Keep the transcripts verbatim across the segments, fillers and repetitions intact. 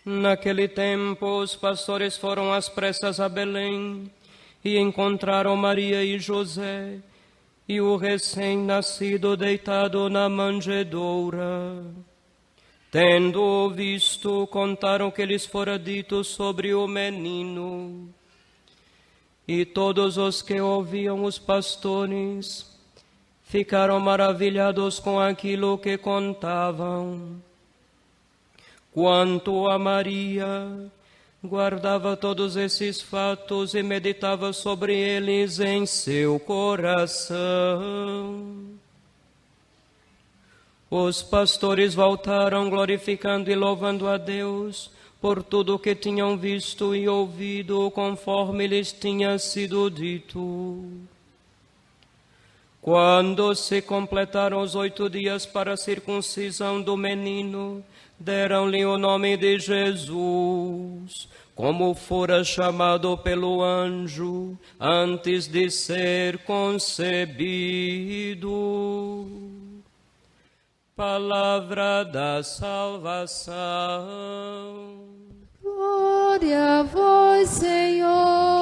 Naquele tempo, os pastores foram às pressas a Belém e encontraram Maria e José e o recém-nascido deitado na manjedoura. Tendo-o visto, contaram o que lhes fora dito sobre o menino. E todos os que ouviam os pastores ficaram maravilhados com aquilo que contavam. Quanto a Maria, guardava todos esses fatos e meditava sobre eles em seu coração. Os pastores voltaram glorificando e louvando a Deus por tudo o que tinham visto e ouvido, conforme lhes tinha sido dito. Quando se completaram os oito dias para a circuncisão do menino, deram-lhe o nome de Jesus, como fora chamado pelo anjo antes de ser concebido. Palavra da salvação. Glória a vós, Senhor.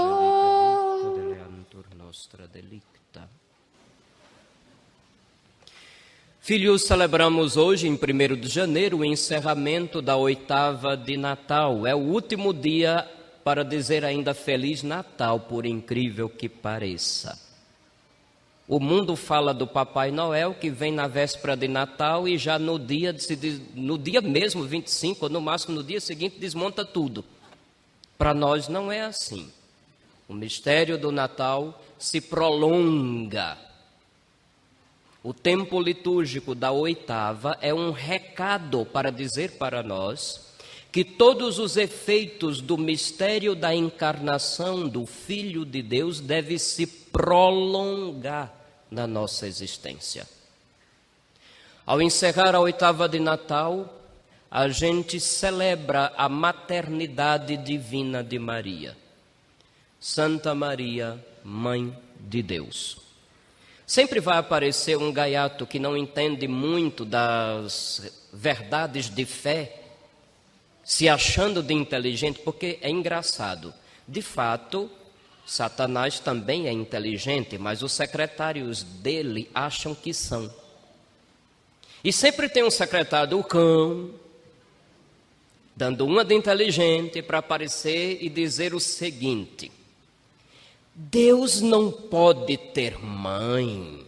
Filhos, celebramos hoje, em primeiro de janeiro, o encerramento da oitava de Natal. É o último dia para dizer ainda Feliz Natal, por incrível que pareça. O mundo fala do Papai Noel, que vem na véspera de Natal e já no dia, no dia mesmo, vinte e cinco, ou no máximo no dia seguinte, desmonta tudo. Para nós não é assim. O mistério do Natal se prolonga. O tempo litúrgico da oitava é um recado para dizer para nós que todos os efeitos do mistério da encarnação do Filho de Deus devem se prolongar na nossa existência. Ao encerrar a oitava de Natal, a gente celebra a maternidade divina de Maria. Santa Maria, Mãe de Deus. Sempre vai aparecer um gaiato que não entende muito das verdades de fé, se achando de inteligente, porque é engraçado. De fato, Satanás também é inteligente, mas os secretários dele acham que são. E sempre tem um secretário do cão, dando uma de inteligente para aparecer e dizer o seguinte: Deus não pode ter mãe.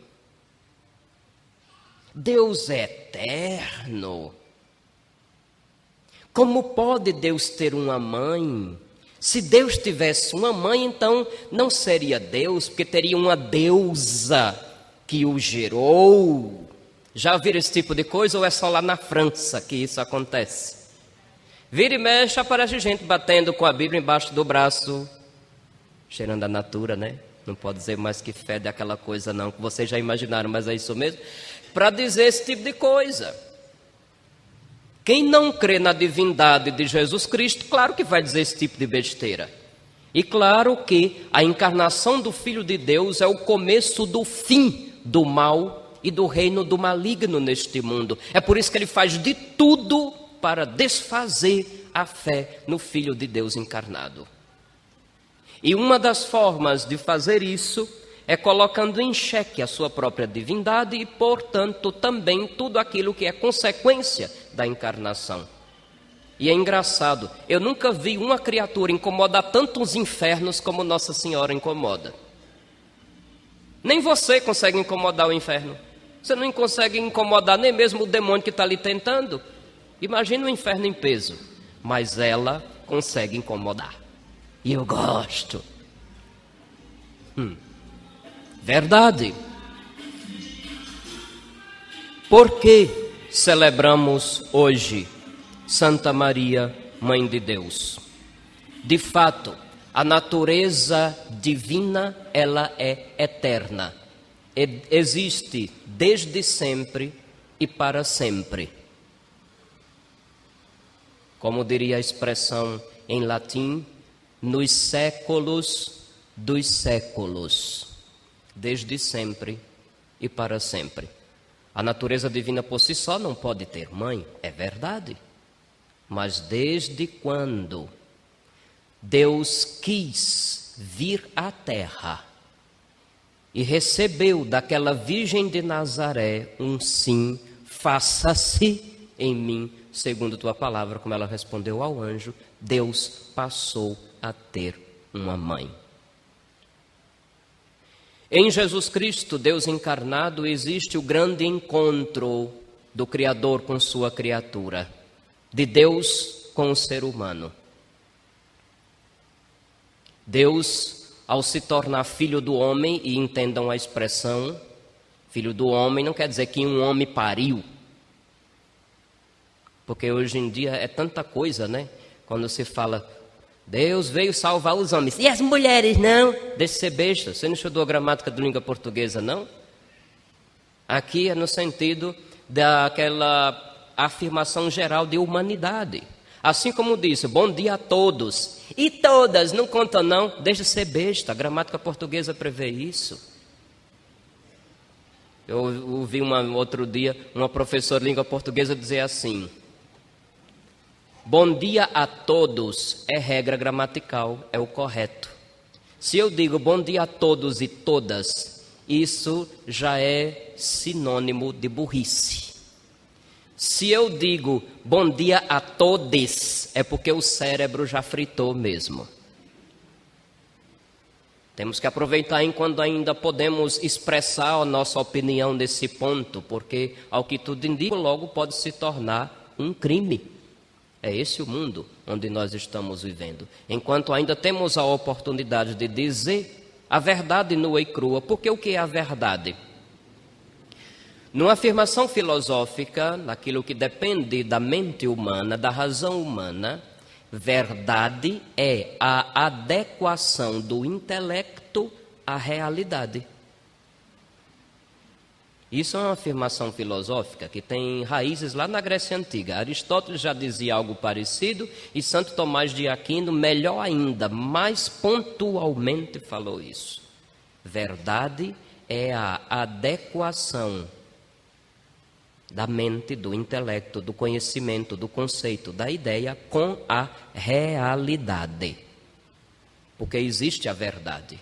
Deus é eterno. Como pode Deus ter uma mãe? Se Deus tivesse uma mãe, então não seria Deus, porque teria uma deusa que o gerou. Já viram esse tipo de coisa ou é só lá na França que isso acontece? Vira e mexe, aparece gente batendo com a Bíblia embaixo do braço, cheirando a natura, né? Não pode dizer mais que fede aquela coisa não, que vocês já imaginaram, mas é isso mesmo. Para dizer esse tipo de coisa. Quem não crê na divindade de Jesus Cristo, claro que vai dizer esse tipo de besteira. E claro que a encarnação do Filho de Deus é o começo do fim do mal e do reino do maligno neste mundo. É por isso que ele faz de tudo para desfazer a fé no Filho de Deus encarnado. E uma das formas de fazer isso é colocando em xeque a sua própria divindade e, portanto, também tudo aquilo que é consequência da encarnação. E é engraçado, eu nunca vi uma criatura incomodar tanto os infernos como Nossa Senhora incomoda. Nem você consegue incomodar o inferno. Você não consegue incomodar nem mesmo o demônio que está ali tentando. Imagina o inferno em peso. Mas ela consegue incomodar. E eu gosto. Hum. Verdade. Por que celebramos hoje Santa Maria, Mãe de Deus? De fato, a natureza divina, ela é eterna. Existe desde sempre e para sempre. Como diria a expressão em latim, nos séculos dos séculos, desde sempre e para sempre. A natureza divina por si só não pode ter mãe, é verdade. Mas desde quando Deus quis vir à terra e recebeu daquela Virgem de Nazaré um sim, faça-se em mim, segundo tua palavra, como ela respondeu ao anjo, Deus passou a ter uma mãe. Em Jesus Cristo, Deus encarnado, existe o grande encontro do Criador com sua criatura, de Deus com o ser humano. Deus, ao se tornar filho do homem, e entendam a expressão, filho do homem não quer dizer que um homem pariu, porque hoje em dia é tanta coisa, né? Quando se fala, Deus veio salvar os homens, e as mulheres não? Deixa de ser besta, você não estudou a gramática da língua portuguesa, não? Aqui é no sentido daquela afirmação geral de humanidade. Assim como disse, bom dia a todos, e todas, não conta não, deixa de ser besta, a gramática portuguesa prevê isso. Eu ouvi uma, outro dia uma professora de língua portuguesa dizer assim, bom dia a todos é regra gramatical, é o correto. Se eu digo bom dia a todos e todas, isso já é sinônimo de burrice. Se eu digo bom dia a todes, é porque o cérebro já fritou mesmo. Temos que aproveitar enquanto ainda podemos expressar a nossa opinião nesse ponto, porque, ao que tudo indica, logo pode se tornar um crime. É esse o mundo onde nós estamos vivendo. Enquanto ainda temos a oportunidade de dizer a verdade nua e crua, porque o que é a verdade? Numa afirmação filosófica, naquilo que depende da mente humana, da razão humana, verdade é a adequação do intelecto à realidade. Isso é uma afirmação filosófica que tem raízes lá na Grécia Antiga. Aristóteles já dizia algo parecido e Santo Tomás de Aquino, melhor ainda, mais pontualmente falou isso. Verdade é a adequação da mente, do intelecto, do conhecimento, do conceito, da ideia com a realidade. Porque existe a verdade.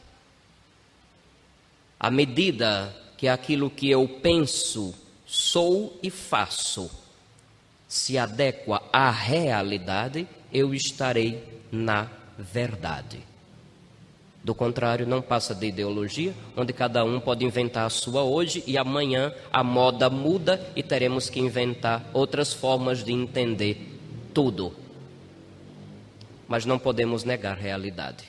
À medida que aquilo que eu penso, sou e faço se adequa à realidade, eu estarei na verdade. Do contrário, não passa de ideologia, onde cada um pode inventar a sua hoje e amanhã a moda muda e teremos que inventar outras formas de entender tudo. Mas não podemos negar a realidade.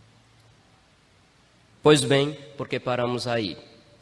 Pois bem, porque paramos aí?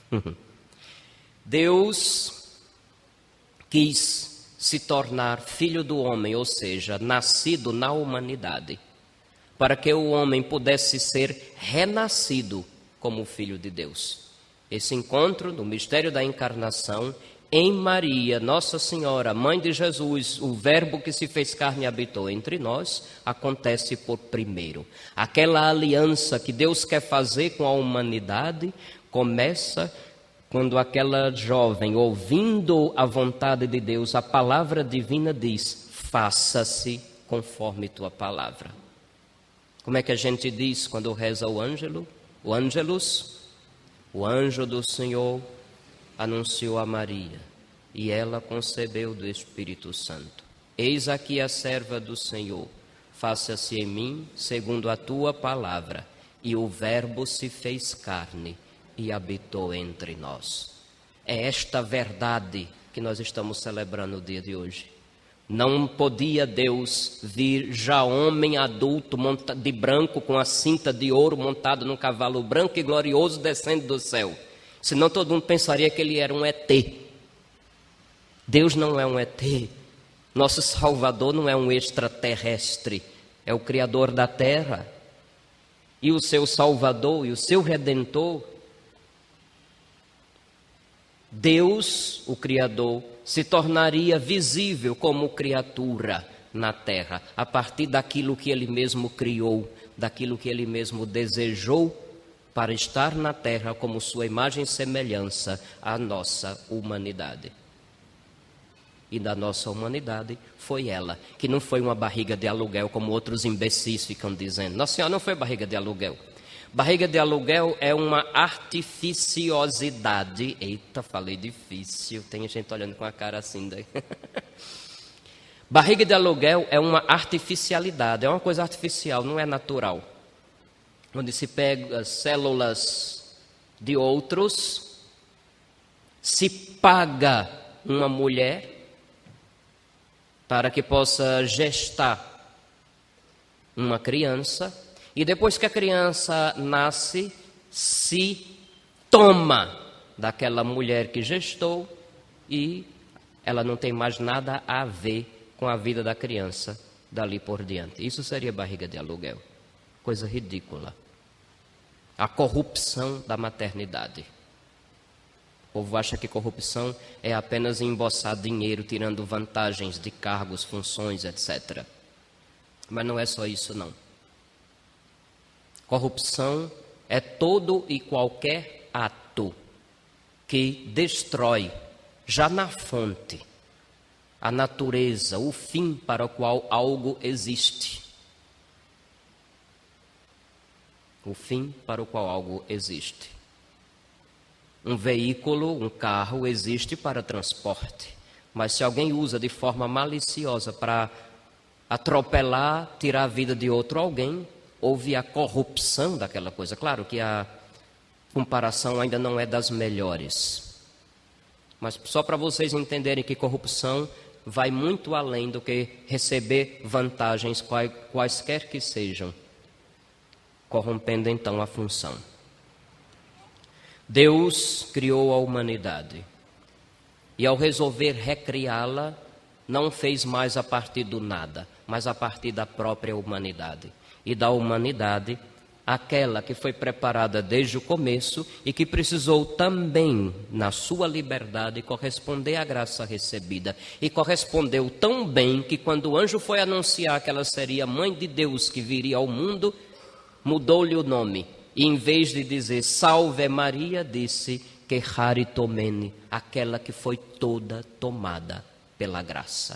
Deus quis se tornar filho do homem, ou seja, nascido na humanidade, para que o homem pudesse ser renascido como filho de Deus. Esse encontro no mistério da encarnação em Maria, Nossa Senhora, Mãe de Jesus, o Verbo que se fez carne e habitou entre nós, acontece por primeiro. Aquela aliança que Deus quer fazer com a humanidade começa quando aquela jovem, ouvindo a vontade de Deus, a palavra divina diz, faça-se conforme tua palavra. Como é que a gente diz quando reza o ângelo? O ângelus, o anjo do Senhor anunciou a Maria, e ela concebeu do Espírito Santo. Eis aqui a serva do Senhor, faça-se em mim segundo a tua palavra. E o Verbo se fez carne e habitou entre nós. É esta verdade que nós estamos celebrando no dia de hoje. Não podia Deus vir já homem adulto de branco com a cinta de ouro montado num cavalo branco e glorioso descendo do céu. Senão todo mundo pensaria que ele era um E T. Deus não é um E T. Nosso Salvador não é um extraterrestre. É o Criador da terra. E o seu Salvador e o seu Redentor. Deus, o Criador, se tornaria visível como criatura na terra, a partir daquilo que ele mesmo criou, daquilo que ele mesmo desejou para estar na terra como sua imagem e semelhança à nossa humanidade. e da nossa humanidade foi ela, que não foi uma barriga de aluguel, como outros imbecis ficam dizendo. Nossa Senhora não foi barriga de aluguel. Barriga de aluguel é uma artificiosidade. Eita, falei difícil, tem gente olhando com a cara assim daí. Barriga de aluguel é uma artificialidade, é uma coisa artificial, não é natural. Onde se pega células de outros, se paga uma mulher para que possa gestar uma criança, e depois que a criança nasce, se toma daquela mulher que gestou e ela não tem mais nada a ver com a vida da criança dali por diante. Isso seria barriga de aluguel. Coisa ridícula. A corrupção da maternidade. O povo acha que corrupção é apenas embolsar dinheiro, tirando vantagens de cargos, funções, etcétera. Mas não é só isso, não. Corrupção é todo e qualquer ato que destrói, já na fonte, a natureza, o fim para o qual algo existe. O fim para o qual algo existe. Um veículo, um carro, existe para transporte. Mas se alguém usa de forma maliciosa para atropelar, tirar a vida de outro alguém, houve a corrupção daquela coisa. Claro que a comparação ainda não é das melhores. Mas só para vocês entenderem que corrupção vai muito além do que receber vantagens, quaisquer que sejam, corrompendo então a função. Deus criou a humanidade e ao resolver recriá-la, não fez mais a partir do nada, mas a partir da própria humanidade. E da humanidade, aquela que foi preparada desde o começo e que precisou também, na sua liberdade, corresponder à graça recebida. E correspondeu tão bem que quando o anjo foi anunciar que ela seria mãe de Deus que viria ao mundo, mudou-lhe o nome. E em vez de dizer Salve Maria, disse que Charitomene, aquela que foi toda tomada pela graça.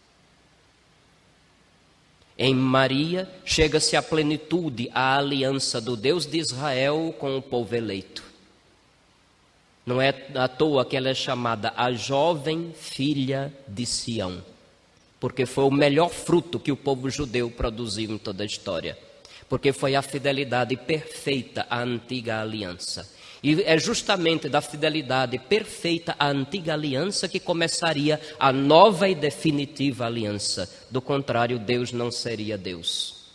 Em Maria chega-se à plenitude, a aliança do Deus de Israel com o povo eleito. Não é à toa que ela é chamada a jovem filha de Sião, porque foi o melhor fruto que o povo judeu produziu em toda a história. Porque foi a fidelidade perfeita à antiga aliança. E é justamente da fidelidade perfeita à antiga aliança que começaria a nova e definitiva aliança. Do contrário, Deus não seria Deus.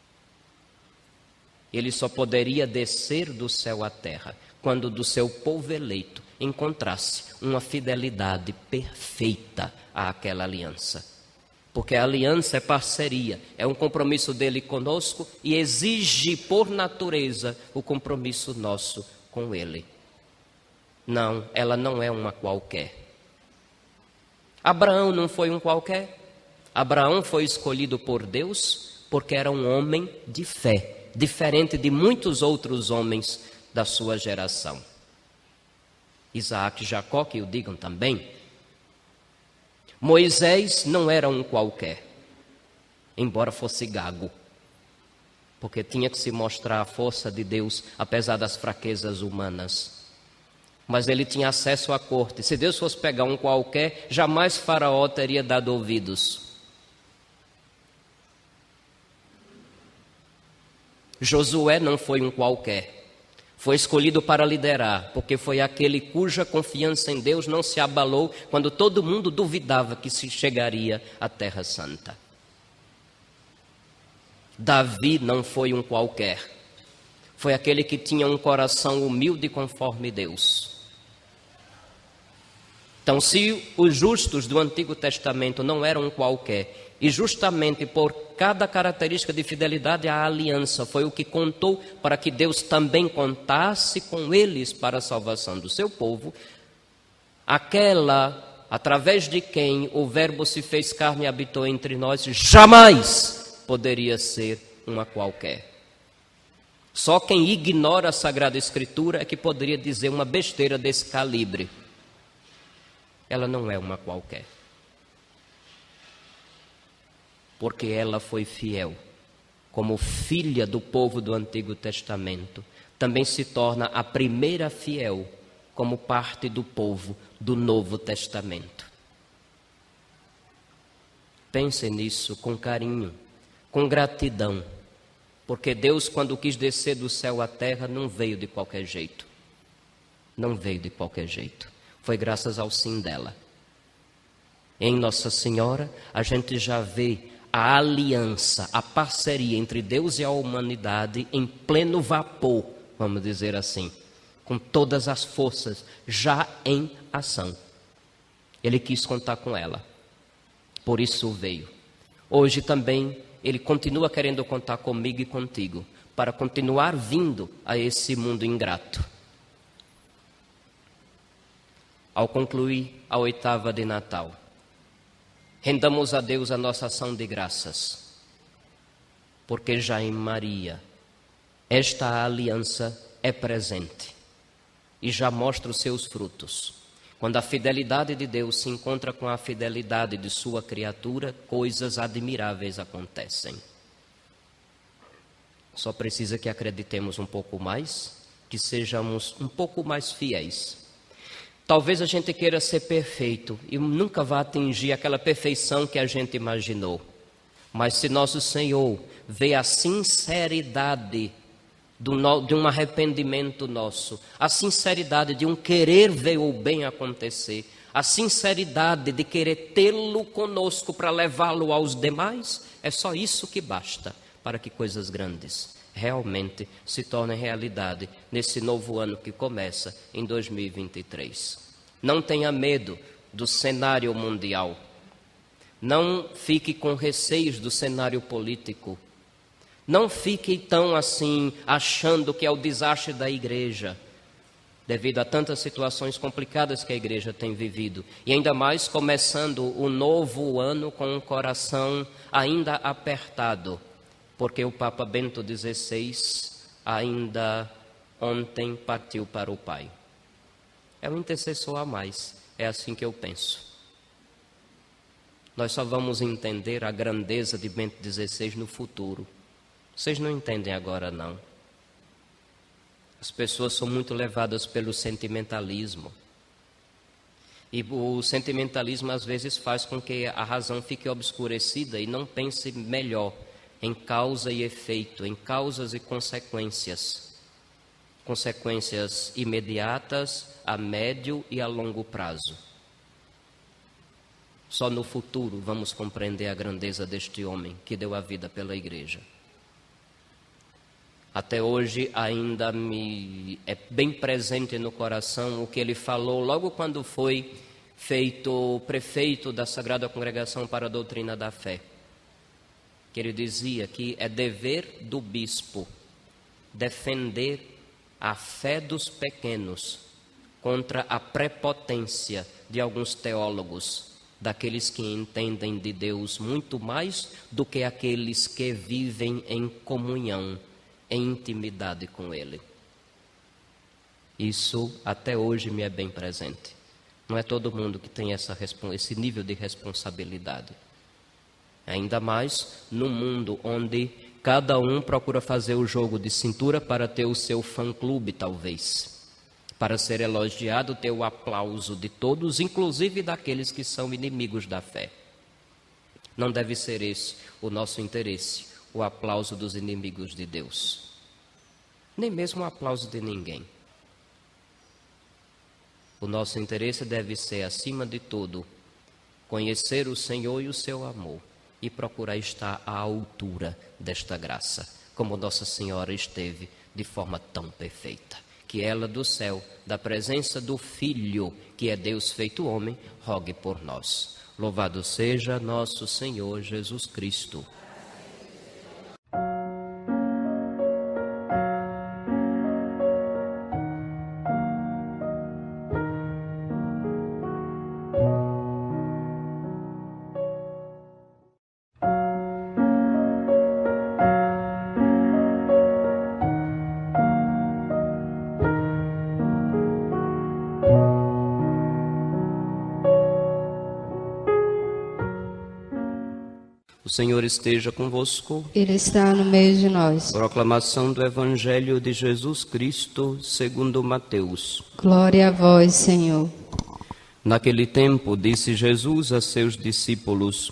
Ele só poderia descer do céu à terra quando do seu povo eleito encontrasse uma fidelidade perfeita àquela aliança. Porque a aliança é parceria, é um compromisso dele conosco e exige por natureza o compromisso nosso com ele. Não, ela não é uma qualquer. Abraão não foi um qualquer. Abraão foi escolhido por Deus porque era um homem de fé, diferente de muitos outros homens da sua geração. Isaac e Jacó, que o digam também. Moisés não era um qualquer, embora fosse gago, porque tinha que se mostrar a força de Deus, apesar das fraquezas humanas. Mas ele tinha acesso à corte. Se Deus fosse pegar um qualquer, jamais Faraó teria dado ouvidos. Josué não foi um qualquer. Foi escolhido para liderar, porque foi aquele cuja confiança em Deus não se abalou quando todo mundo duvidava que se chegaria à Terra Santa. Davi não foi um qualquer. Foi aquele que tinha um coração humilde conforme Deus. Então, se os justos do Antigo Testamento não eram um qualquer, e justamente por cada característica de fidelidade à aliança foi o que contou para que Deus também contasse com eles para a salvação do seu povo, aquela através de quem o Verbo se fez carne e habitou entre nós, jamais poderia ser uma qualquer. Só quem ignora a Sagrada Escritura é que poderia dizer uma besteira desse calibre. Ela não é uma qualquer. porque ela foi fiel. Como filha do povo do Antigo Testamento, também se torna a primeira fiel como parte do povo do Novo Testamento. Pense nisso com carinho, com gratidão, porque Deus, quando quis descer do céu à terra, não veio de qualquer jeito. Não veio de qualquer jeito. Foi graças ao sim dela. Em Nossa Senhora, a gente já vê a aliança, a parceria entre Deus e a humanidade em pleno vapor, vamos dizer assim, com todas as forças já em ação. Ele quis contar com ela, por isso veio. Hoje também Ele continua querendo contar comigo e contigo, para continuar vindo a esse mundo ingrato. Ao concluir a oitava de Natal, rendamos a Deus a nossa ação de graças, porque já em Maria esta aliança é presente e já mostra os seus frutos. Quando a fidelidade de Deus se encontra com a fidelidade de sua criatura, coisas admiráveis acontecem. Só precisa que acreditemos um pouco mais, que sejamos um pouco mais fiéis. Talvez a gente queira ser perfeito e nunca vá atingir aquela perfeição que a gente imaginou. Mas se nosso Senhor vê a sinceridade do, de um arrependimento nosso, a sinceridade de um querer ver o bem acontecer, a sinceridade de querer tê-lo conosco para levá-lo aos demais, é só isso que basta para que coisas grandes realmente se tornem realidade nesse novo ano que começa em dois mil e vinte e três. Não tenha medo do cenário mundial. Não fique com receios do cenário político. Não fique tão assim achando que é o desastre da igreja, devido a tantas situações complicadas que a igreja tem vivido. E ainda mais começando o novo ano com um coração ainda apertado, porque o Papa Bento dezesseis ainda ontem partiu para o Pai. É um intercessor a mais, é assim que eu penso. Nós só vamos entender a grandeza de Bento dezesseis no futuro. Vocês não entendem agora, não. As pessoas são muito levadas pelo sentimentalismo. E o sentimentalismo às vezes faz com que a razão fique obscurecida e não pense melhor em causa e efeito, em causas e consequências. Consequências imediatas, a médio e a longo prazo. Só no futuro vamos compreender a grandeza deste homem que deu a vida pela igreja. Até hoje ainda me é bem presente no coração o que ele falou logo quando foi feito prefeito da Sagrada Congregação para a Doutrina da Fé. Que ele dizia que é dever do bispo defender a fé dos pequenos contra a prepotência de alguns teólogos, daqueles que entendem de Deus muito mais do que aqueles que vivem em comunhão, em intimidade com Ele. Isso até hoje me é bem presente. Não é todo mundo que tem essa, esse nível de responsabilidade. Ainda mais no mundo onde cada um procura fazer o jogo de cintura para ter o seu fã-clube, talvez. Para ser elogiado, ter o aplauso de todos, inclusive daqueles que são inimigos da fé. Não deve ser esse o nosso interesse, o aplauso dos inimigos de Deus. Nem mesmo o aplauso de ninguém. O nosso interesse deve ser, acima de tudo, conhecer o Senhor e o seu amor e procurar estar à altura desta graça, como Nossa Senhora esteve de forma tão perfeita. Que ela do céu, da presença do Filho, que é Deus feito homem, rogue por nós. Louvado seja nosso Senhor Jesus Cristo. O Senhor esteja convosco. Ele está no meio de nós. Proclamação do Evangelho de Jesus Cristo segundo Mateus. Glória a vós, Senhor. Naquele tempo disse Jesus a seus discípulos: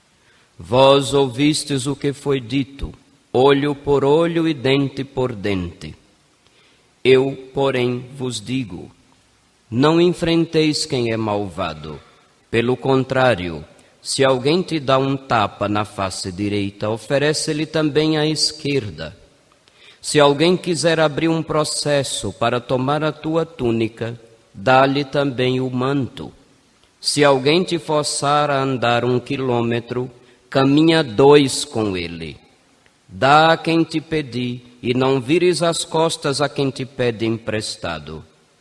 Vós ouvistes o que foi dito, olho por olho e dente por dente. Eu, porém, vos digo, não enfrenteis quem é malvado. Pelo contrário, se alguém te dá um tapa na face direita, oferece-lhe também a esquerda. Se alguém quiser abrir um processo para tomar a tua túnica, dá-lhe também o manto. Se alguém te forçar a andar um quilômetro, caminha dois com ele. Dá a quem te pedir, e não vires as costas a quem te pede emprestado.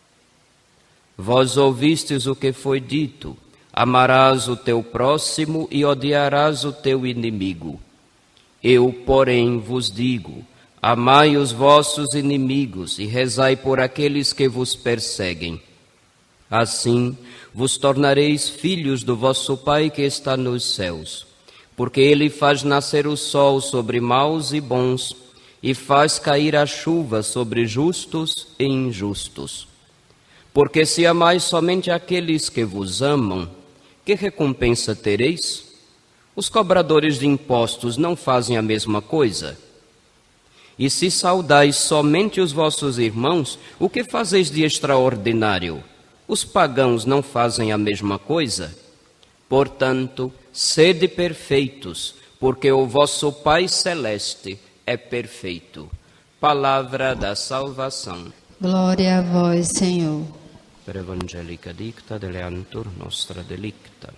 Vós ouvistes o que foi dito: amarás o teu próximo e odiarás o teu inimigo. Eu, porém, vos digo: amai os vossos inimigos e rezai por aqueles que vos perseguem. Assim vos tornareis filhos do vosso Pai que está nos céus, porque ele faz nascer o sol sobre maus e bons e faz cair a chuva sobre justos e injustos. Porque se amais somente aqueles que vos amam, que recompensa tereis? Os cobradores de impostos não fazem a mesma coisa? E se saudais somente os vossos irmãos, o que fazeis de extraordinário? Os pagãos não fazem a mesma coisa? Portanto, sede perfeitos, porque o vosso Pai Celeste é perfeito. Palavra da salvação. Glória a vós, Senhor. Per evangelica dicta deleantur nostra delicta.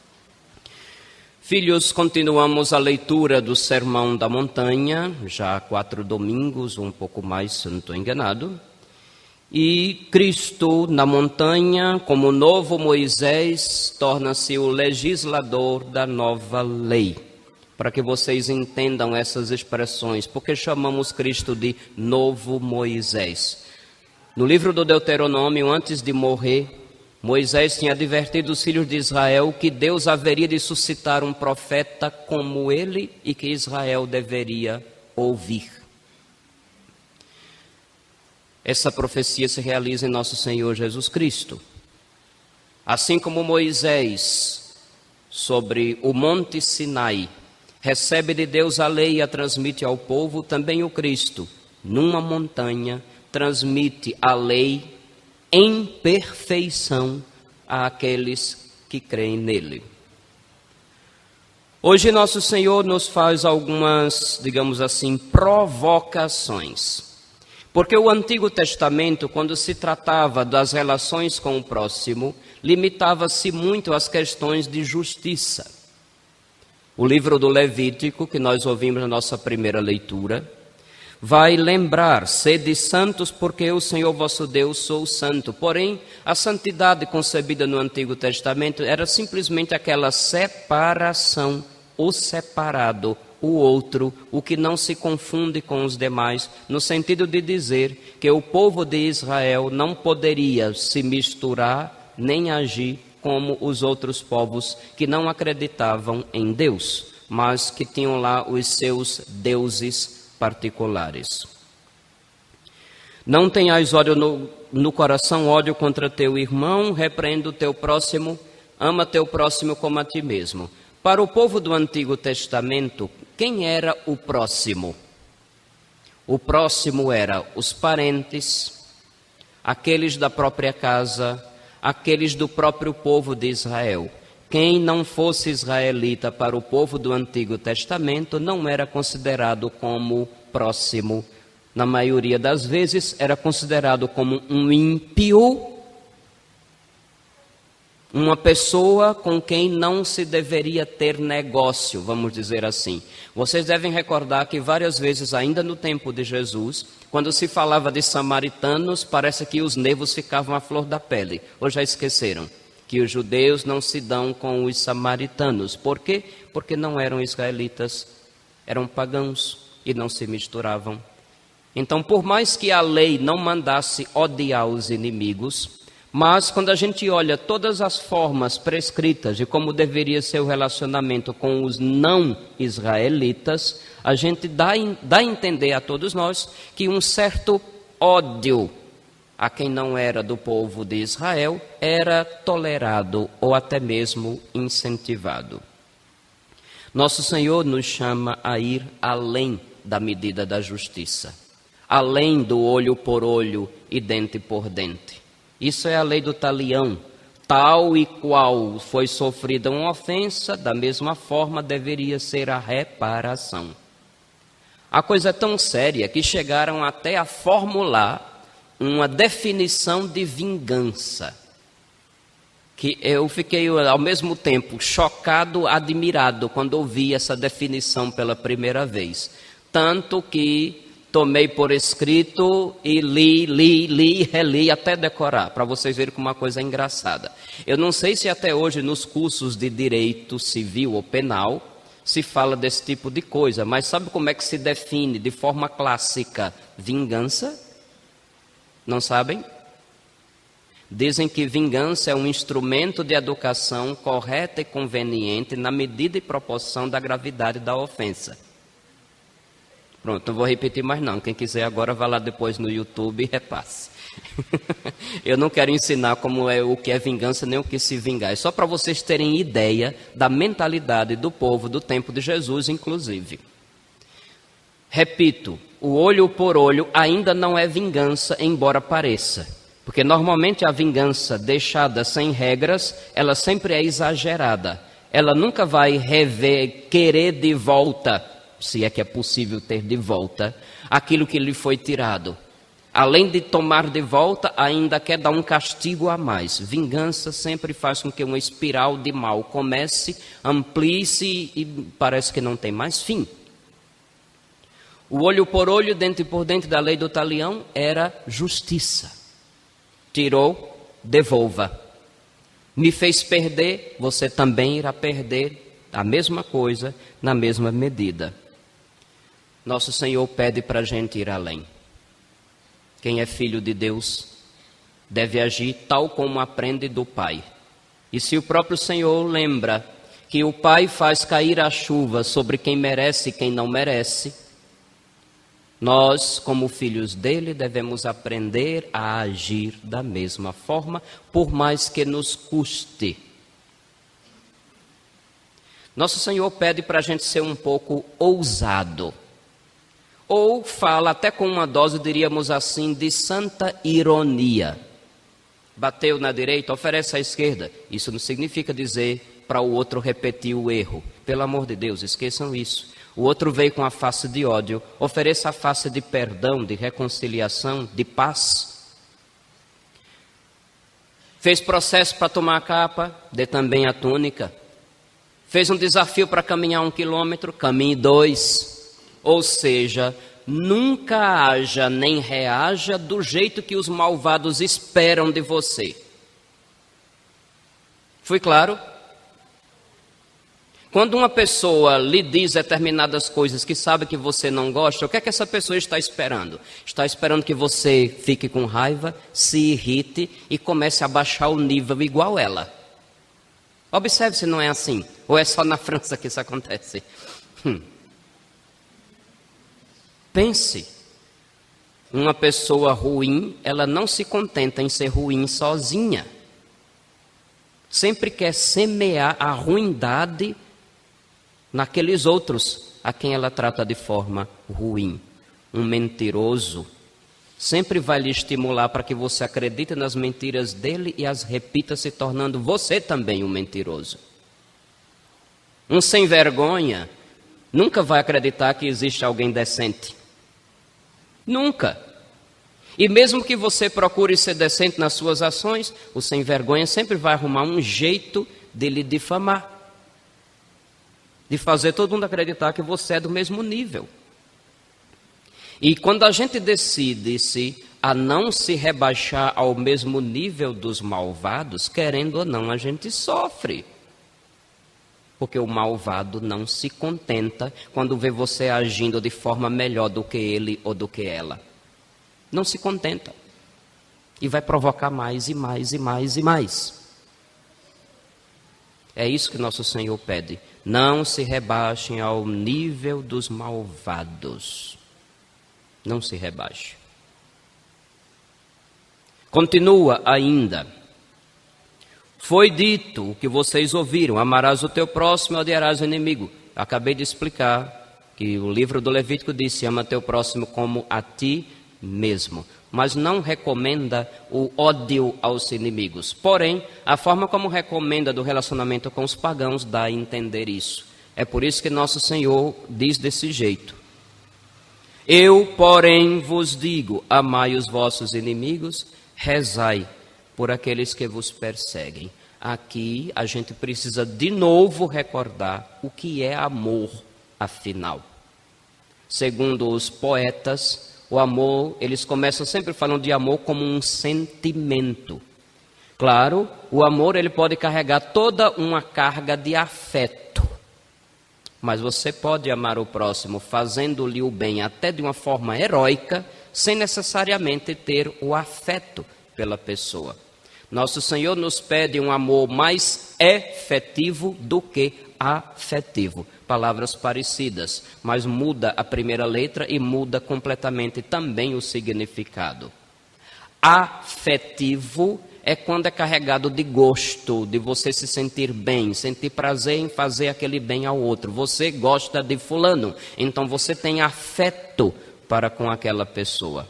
Filhos, continuamos a leitura do Sermão da Montanha, já há quatro domingos, um pouco mais, se não estou enganado. E Cristo, na montanha, como novo Moisés, torna-se o legislador da nova lei. Para que vocês entendam essas expressões, porque chamamos Cristo de novo Moisés. No livro do Deuteronômio, antes de morrer, Moisés tinha advertido os filhos de Israel que Deus haveria de suscitar um profeta como ele e que Israel deveria ouvir. Essa profecia se realiza em nosso Senhor Jesus Cristo. Assim como Moisés, sobre o Monte Sinai, recebe de Deus a lei e a transmite ao povo, também o Cristo, numa montanha, transmite a lei em perfeição àqueles que creem nele. Hoje nosso Senhor nos faz algumas, digamos assim, provocações. Porque o Antigo Testamento, quando se tratava das relações com o próximo, limitava-se muito às questões de justiça. O livro do Levítico, que nós ouvimos na nossa primeira leitura, vai lembrar: sede santos, porque eu, Senhor vosso Deus, sou santo. Porém, a santidade concebida no Antigo Testamento era simplesmente aquela separação, o separado, o outro, o que não se confunde com os demais, no sentido de dizer que o povo de Israel não poderia se misturar nem agir como os outros povos que não acreditavam em Deus, mas que tinham lá os seus deuses particulares. Não tenhais ódio no, no coração, ódio contra teu irmão, repreenda o teu próximo, ama teu próximo como a ti mesmo. Para o povo do Antigo Testamento, quem era o próximo? O próximo era os parentes, aqueles da própria casa, aqueles do próprio povo de Israel. Quem não fosse israelita para o povo do Antigo Testamento não era considerado como próximo. Na maioria das vezes era considerado como um ímpio, uma pessoa com quem não se deveria ter negócio, vamos dizer assim. Vocês devem recordar que várias vezes, ainda no tempo de Jesus, quando se falava de samaritanos, parece que os nervos ficavam à flor da pele. Ou já esqueceram que os judeus não se dão com os samaritanos. Por quê? Porque não eram israelitas, eram pagãos e não se misturavam. Então, por mais que a lei não mandasse odiar os inimigos, Mas quando a gente olha todas as formas prescritas de como deveria ser o relacionamento com os não israelitas, a gente dá, dá a entender a todos nós que um certo ódio a quem não era do povo de Israel era tolerado ou até mesmo incentivado. Nosso Senhor nos chama a ir além da medida da justiça, além do olho por olho e dente por dente. Isso é a lei do talião. Tal e qual foi sofrida uma ofensa, da mesma forma deveria ser a reparação. A coisa é tão séria que chegaram até a formular uma definição de vingança, que eu fiquei ao mesmo tempo chocado, admirado quando ouvi essa definição pela primeira vez. Tanto que tomei por escrito e li, li, li, reli até decorar, para vocês verem como uma coisa é engraçada. Eu não sei se até hoje nos cursos de direito civil ou penal se fala desse tipo de coisa, mas sabe como é que se define de forma clássica vingança? Não sabem? Dizem que vingança é um instrumento de educação correta e conveniente na medida e proporção da gravidade da ofensa. Pronto, não vou repetir mais não. Quem quiser agora vá lá depois no YouTube e repasse. Eu não quero ensinar como é o que é vingança nem o que se vingar. É só para vocês terem ideia da mentalidade do povo do tempo de Jesus, inclusive. Repito, o olho por olho ainda não é vingança, embora pareça. Porque normalmente a vingança deixada sem regras, ela sempre é exagerada. Ela nunca vai rever, querer de volta, se é que é possível ter de volta, aquilo que lhe foi tirado. Além de tomar de volta, ainda quer dar um castigo a mais. Vingança sempre faz com que uma espiral de mal comece, amplie-se e parece que não tem mais fim. O olho por olho, dente por dente da lei do talião era justiça. Tirou, devolva. Me fez perder, você também irá perder a mesma coisa, na mesma medida. Nosso Senhor pede para a gente ir além. Quem é filho de Deus deve agir tal como aprende do Pai. E se o próprio Senhor lembra que o Pai faz cair a chuva sobre quem merece e quem não merece, nós, como filhos dele, devemos aprender a agir da mesma forma, por mais que nos custe. Nosso Senhor pede para a gente ser um pouco ousado. Ou fala até com uma dose, diríamos assim, de santa ironia. Bateu na direita, oferece à esquerda. Isso não significa dizer para o outro repetir o erro. Pelo amor de Deus, esqueçam isso. O outro veio com a face de ódio, ofereça a face de perdão, de reconciliação, de paz. Fez processo para tomar a capa, dê também a túnica. Fez um desafio para caminhar um quilômetro, caminhe dois. Ou seja, nunca haja nem reaja do jeito que os malvados esperam de você. Fui claro? Quando uma pessoa lhe diz determinadas coisas que sabe que você não gosta, o que é que essa pessoa está esperando? Está esperando que você fique com raiva, se irrite e comece a baixar o nível igual ela. Observe se não é assim, ou é só na França que isso acontece. Hum. Pense, uma pessoa ruim, ela não se contenta em ser ruim sozinha. Sempre quer semear a ruindade naqueles outros a quem ela trata de forma ruim. Um mentiroso sempre vai lhe estimular para que você acredite nas mentiras dele e as repita, se tornando você também um mentiroso. Um sem vergonha nunca vai acreditar que existe alguém decente. Nunca. E mesmo que você procure ser decente nas suas ações, o sem vergonha sempre vai arrumar um jeito de lhe difamar, de fazer todo mundo acreditar que você é do mesmo nível. E quando a gente decide-se a não se rebaixar ao mesmo nível dos malvados, querendo ou não, a gente sofre. Porque o malvado não se contenta quando vê você agindo de forma melhor do que ele ou do que ela. Não se contenta. E vai provocar mais e mais e mais e mais. É isso que nosso Senhor pede. Não se rebaixem ao nível dos malvados. Não se rebaixe. Continua ainda. Foi dito o que vocês ouviram: amarás o teu próximo e odiarás o inimigo. Acabei de explicar que o livro do Levítico disse: ama teu próximo como a ti mesmo. Mas não recomenda o ódio aos inimigos. Porém, a forma como recomenda do relacionamento com os pagãos dá a entender isso. É por isso que nosso Senhor diz desse jeito: eu, porém, vos digo, amai os vossos inimigos, rezai por aqueles que vos perseguem. Aqui a gente precisa de novo recordar o que é amor, afinal. Segundo os poetas, o amor, eles começam sempre falando de amor como um sentimento. Claro, o amor ele pode carregar toda uma carga de afeto. Mas você pode amar o próximo fazendo-lhe o bem até de uma forma heróica, sem necessariamente ter o afeto pela pessoa. Nosso Senhor nos pede um amor mais efetivo do que afetivo. Palavras parecidas, mas muda a primeira letra e muda completamente também o significado. Afetivo é quando é carregado de gosto, de você se sentir bem, sentir prazer em fazer aquele bem ao outro. Você gosta de fulano, então você tem afeto para com aquela pessoa.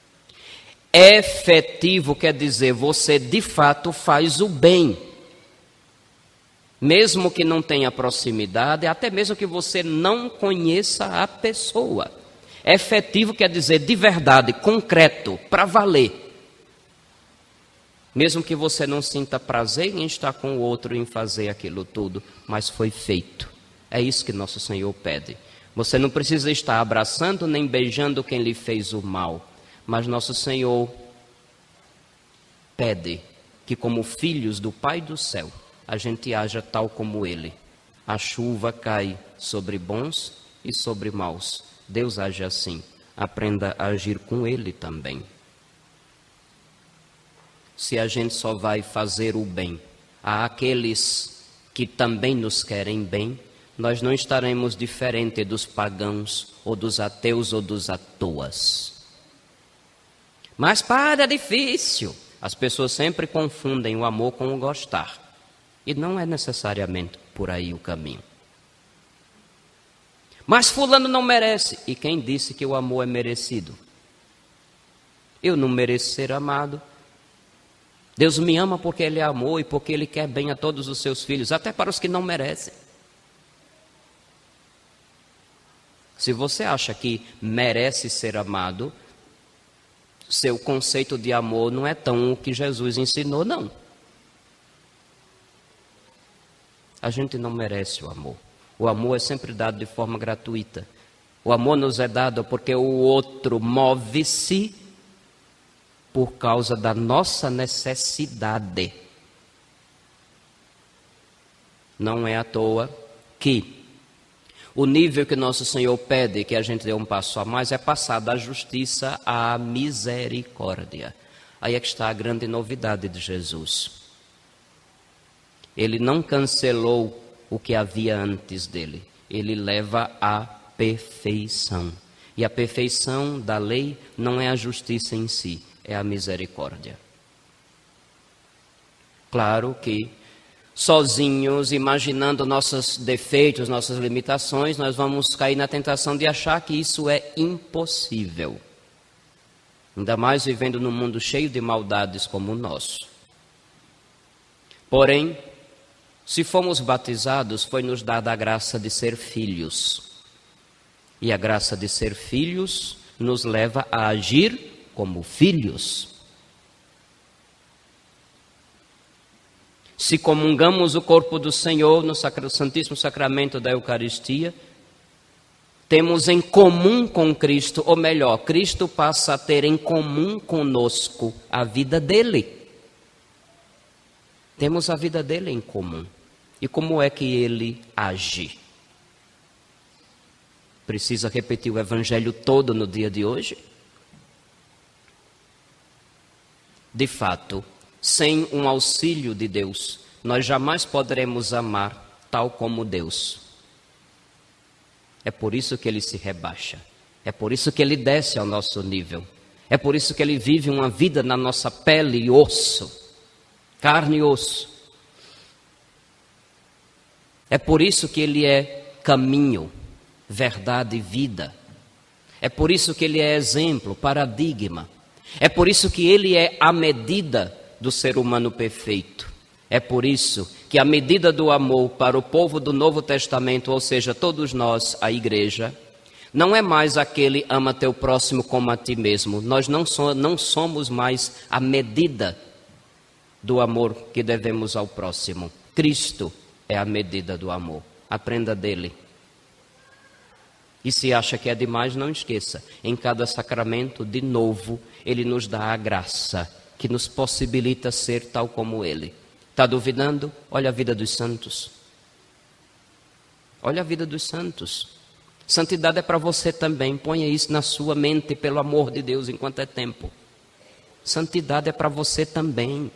Efetivo quer dizer você de fato faz o bem. Mesmo que não tenha proximidade, até mesmo que você não conheça a pessoa. Efetivo quer dizer de verdade, concreto, para valer. Mesmo que você não sinta prazer em estar com o outro, em fazer aquilo tudo, mas foi feito. É isso que nosso Senhor pede. Você não precisa estar abraçando nem beijando quem lhe fez o mal, mas nosso Senhor pede que, como filhos do Pai do céu, a gente haja tal como Ele. A chuva cai sobre bons e sobre maus. Deus age assim. Aprenda a agir com Ele também. Se a gente só vai fazer o bem àqueles que também nos querem bem, nós não estaremos diferente dos pagãos, ou dos ateus, ou dos atoas. Mas, padre, é difícil. As pessoas sempre confundem o amor com o gostar. E não é necessariamente por aí o caminho. Mas fulano não merece. E quem disse que o amor é merecido? Eu não mereço ser amado. Deus me ama porque Ele é amor e porque Ele quer bem a todos os seus filhos, até para os que não merecem. Se você acha que merece ser amado, seu conceito de amor não é tão o que Jesus ensinou, não. A gente não merece o amor. O amor é sempre dado de forma gratuita. O amor nos é dado porque o outro move-se por causa da nossa necessidade. Não é à toa que o nível que nosso Senhor pede que a gente dê um passo a mais é passar da justiça à misericórdia. Aí é que está a grande novidade de Jesus. Ele não cancelou o que havia antes dele. Ele leva à perfeição. E a perfeição da lei não é a justiça em si, é a misericórdia. Claro que sozinhos, imaginando nossos defeitos, nossas limitações, nós vamos cair na tentação de achar que isso é impossível. Ainda mais vivendo num mundo cheio de maldades como o nosso. Porém, se fomos batizados, foi-nos dada a graça de ser filhos. E a graça de ser filhos nos leva a agir como filhos. Se comungamos o corpo do Senhor no Santíssimo Sacramento da Eucaristia, temos em comum com Cristo, ou melhor, Cristo passa a ter em comum conosco a vida dele. Temos a vida dele em comum. E como é que ele age? Precisa repetir o evangelho todo no dia de hoje? De fato, sem um auxílio de Deus, nós jamais poderemos amar tal como Deus. É por isso que Ele se rebaixa. É por isso que Ele desce ao nosso nível. É por isso que Ele vive uma vida na nossa pele e osso, carne e osso. É por isso que Ele é caminho, verdade e vida. É por isso que Ele é exemplo, paradigma. É por isso que Ele é a medida do ser humano perfeito. É por isso que a medida do amor para o povo do Novo Testamento, ou seja, todos nós, a igreja, não é mais aquele ama teu próximo como a ti mesmo. Nós não, so, não somos mais a medida do amor que devemos ao próximo. Cristo é a medida do amor. Aprenda dele. E se acha que é demais, não esqueça. Em cada sacramento, de novo, ele nos dá a graça que nos possibilita ser tal como ele. Está duvidando? Olha a vida dos santos. Olha a vida dos santos. Santidade é para você também. Ponha isso na sua mente, pelo amor de Deus, enquanto é tempo. Santidade é para você também.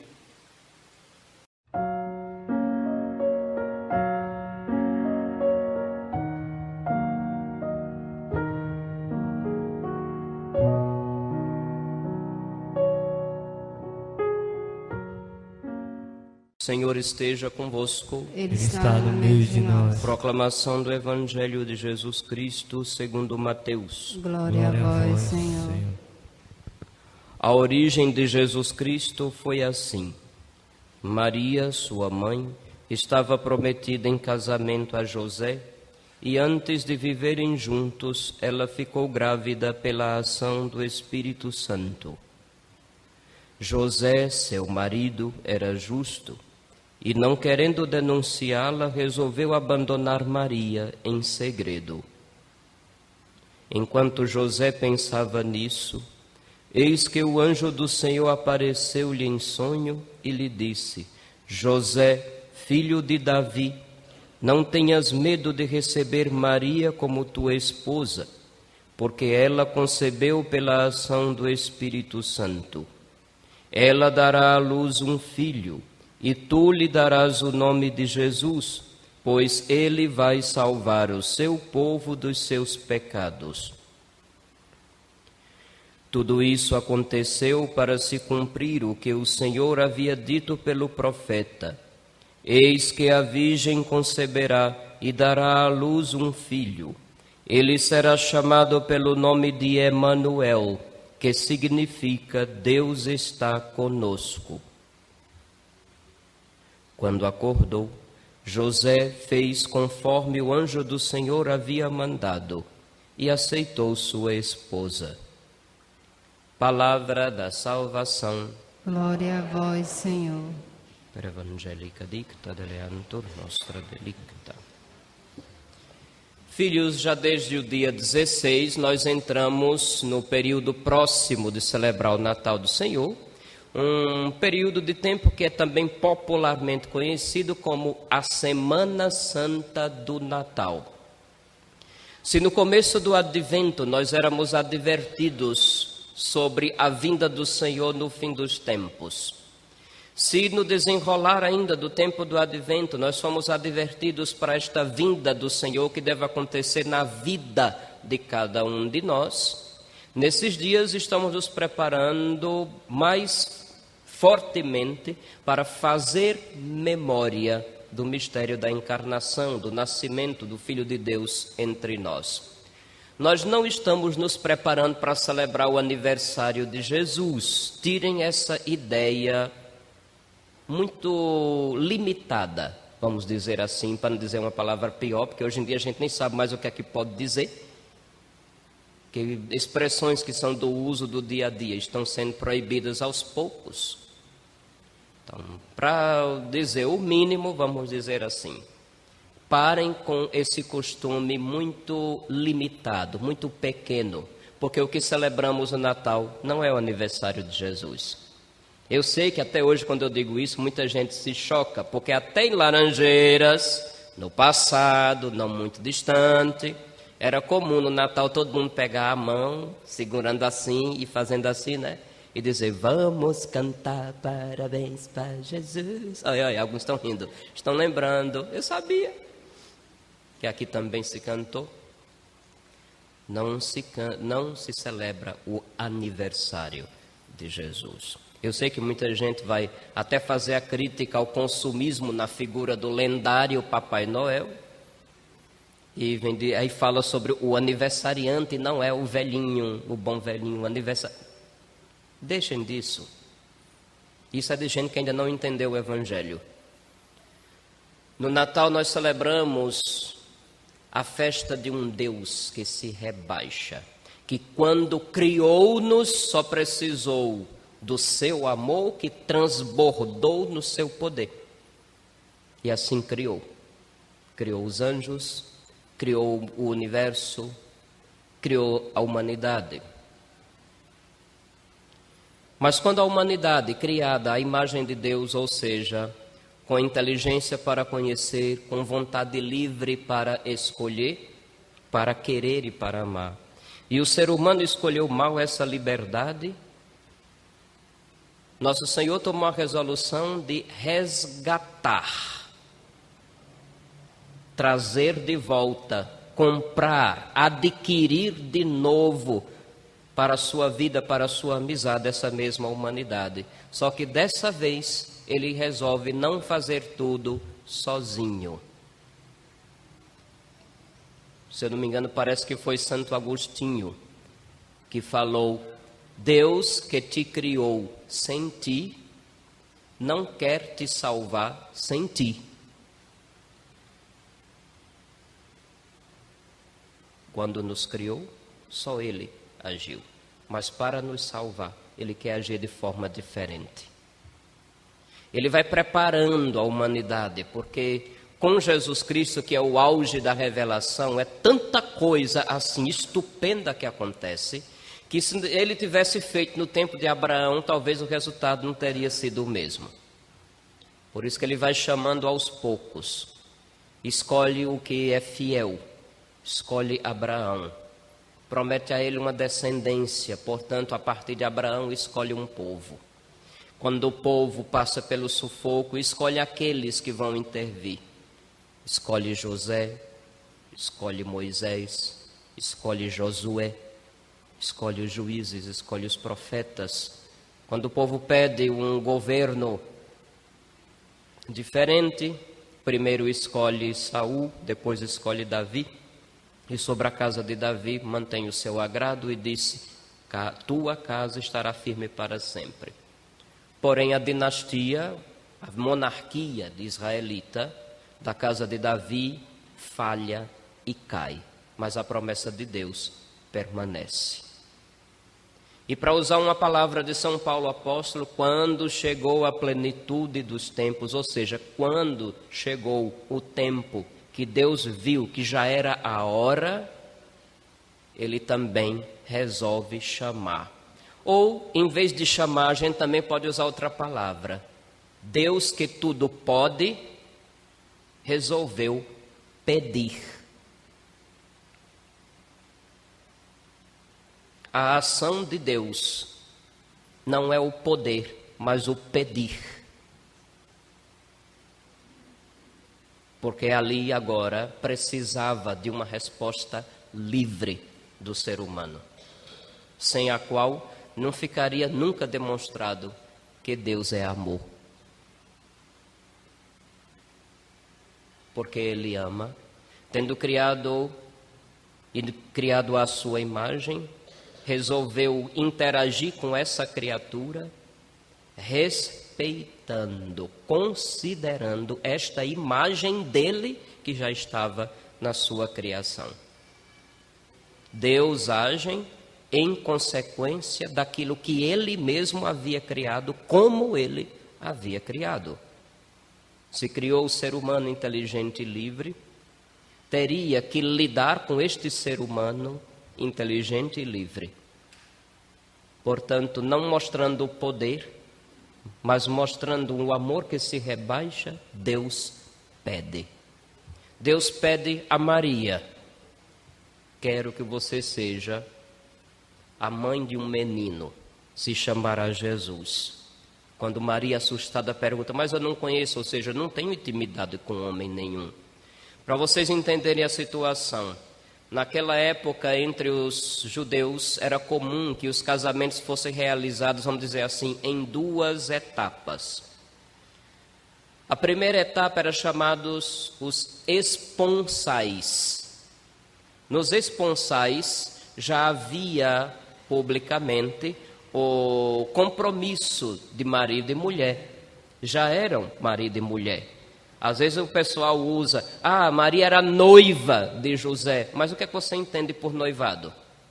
Senhor esteja convosco. Ele está no meio de nós. Proclamação do Evangelho de Jesus Cristo segundo Mateus. Glória a vós, Senhor. A origem de Jesus Cristo foi assim. Maria, sua mãe, estava prometida em casamento a José e antes de viverem juntos, ela ficou grávida pela ação do Espírito Santo. José, seu marido, era justo e, não querendo denunciá-la, resolveu abandonar Maria em segredo. Enquanto José pensava nisso, eis que o anjo do Senhor apareceu-lhe em sonho e lhe disse: José, filho de Davi, não tenhas medo de receber Maria como tua esposa, porque ela concebeu pela ação do Espírito Santo. Ela dará à luz um filho, e tu lhe darás o nome de Jesus, pois ele vai salvar o seu povo dos seus pecados. Tudo isso aconteceu para se cumprir o que o Senhor havia dito pelo profeta: eis que a virgem conceberá e dará à luz um filho. Ele será chamado pelo nome de Emanuel, que significa Deus está conosco. Quando acordou, José fez conforme o anjo do Senhor havia mandado e aceitou sua esposa. Palavra da salvação. Glória a vós, Senhor. Per evangelica dicta deleantur nostra delicta. Filhos, já desde o dia dezesseis nós entramos no período próximo de celebrar o Natal do Senhor, um período de tempo que é também popularmente conhecido como a Semana Santa do Natal. Se no começo do Advento nós éramos advertidos sobre a vinda do Senhor no fim dos tempos, se no desenrolar ainda do tempo do Advento nós fomos advertidos para esta vinda do Senhor que deve acontecer na vida de cada um de nós, nesses dias estamos nos preparando mais fortemente para fazer memória do mistério da encarnação, do nascimento do Filho de Deus entre nós. Nós não estamos nos preparando para celebrar o aniversário de Jesus. Tirem essa ideia muito limitada, vamos dizer assim, para não dizer uma palavra pior, porque hoje em dia a gente nem sabe mais o que é que pode dizer. Que expressões que são do uso do dia a dia estão sendo proibidas aos poucos. Então, para dizer o mínimo, vamos dizer assim, parem com esse costume muito limitado, muito pequeno, porque o que celebramos no Natal não é o aniversário de Jesus. Eu sei que até hoje, quando eu digo isso, muita gente se choca, porque até em Laranjeiras, no passado, não muito distante, era comum no Natal todo mundo pegar a mão, segurando assim e fazendo assim, né? e dizer: vamos cantar parabéns para Jesus. Ai, ai, alguns estão rindo, estão lembrando. Eu sabia que aqui também se cantou. Não se, can... não se celebra o aniversário de Jesus. Eu sei que muita gente vai até fazer a crítica ao consumismo na figura do lendário Papai Noel. E vem de... aí fala sobre o aniversariante, não é o velhinho, o bom velhinho, o aniversário. Deixem disso. Isso é de gente que ainda não entendeu o Evangelho. No Natal nós celebramos a festa de um Deus que se rebaixa, que quando criou-nos só precisou do seu amor que transbordou no seu poder. E assim criou. Criou os anjos, criou o universo, criou a humanidade. Mas quando a humanidade, criada à imagem de Deus, ou seja, com inteligência para conhecer, com vontade livre para escolher, para querer e para amar, e o ser humano escolheu mal essa liberdade, nosso Senhor tomou a resolução de resgatar, trazer de volta, comprar, adquirir de novo para a sua vida, para a sua amizade, essa mesma humanidade. Só que dessa vez ele resolve não fazer tudo sozinho. Se eu não me engano, parece que foi Santo Agostinho que falou: Deus que te criou sem ti, não quer te salvar sem ti. Quando nos criou, só Ele agiu. Mas para nos salvar, Ele quer agir de forma diferente. Ele vai preparando a humanidade, porque com Jesus Cristo, que é o auge da revelação, é tanta coisa assim estupenda que acontece, que se ele tivesse feito no tempo de Abraão, talvez o resultado não teria sido o mesmo. Por isso que ele vai chamando aos poucos. Escolhe o que é fiel, escolhe Abraão. Promete a ele uma descendência, portanto, a partir de Abraão, escolhe um povo. Quando o povo passa pelo sufoco, escolhe aqueles que vão intervir. Escolhe José, escolhe Moisés, escolhe Josué, escolhe os juízes, escolhe os profetas. Quando o povo pede um governo diferente, primeiro escolhe Saul, depois escolhe Davi. E sobre a casa de Davi mantém o seu agrado e disse: tua casa estará firme para sempre. Porém a dinastia, a monarquia de israelita, da casa de Davi, falha e cai. Mas a promessa de Deus permanece. E para usar uma palavra de São Paulo apóstolo, quando chegou a plenitude dos tempos, ou seja, quando chegou o tempo que Deus viu que já era a hora, Ele também resolve chamar. Ou, em vez de chamar, a gente também pode usar outra palavra. Deus que tudo pode, resolveu pedir. A ação de Deus não é o poder, mas o pedir. Porque ali agora precisava de uma resposta livre do ser humano, sem a qual não ficaria nunca demonstrado que Deus é amor. Porque Ele ama, tendo criado e criado à sua imagem, resolveu interagir com essa criatura, respeitando, considerando esta imagem dele que já estava na sua criação. Deus age em consequência daquilo que Ele mesmo havia criado, como Ele havia criado. Se criou o ser humano inteligente e livre, teria que lidar com este ser humano inteligente e livre. Portanto, não mostrando o poder, mas mostrando um amor que se rebaixa, Deus pede. Deus pede a Maria: quero que você seja a mãe de um menino, se chamará Jesus. Quando Maria, assustada, pergunta, mas eu não conheço, ou seja, eu não tenho intimidade com homem nenhum. Para vocês entenderem a situação, naquela época, entre os judeus, era comum que os casamentos fossem realizados, vamos dizer assim, em duas etapas. A primeira etapa era chamados os esponsais. Nos esponsais já havia publicamente o compromisso de marido e mulher. Já eram marido e mulher. Às vezes o pessoal usa, ah, Maria era noiva de José. Mas o que é que você entende por noivado?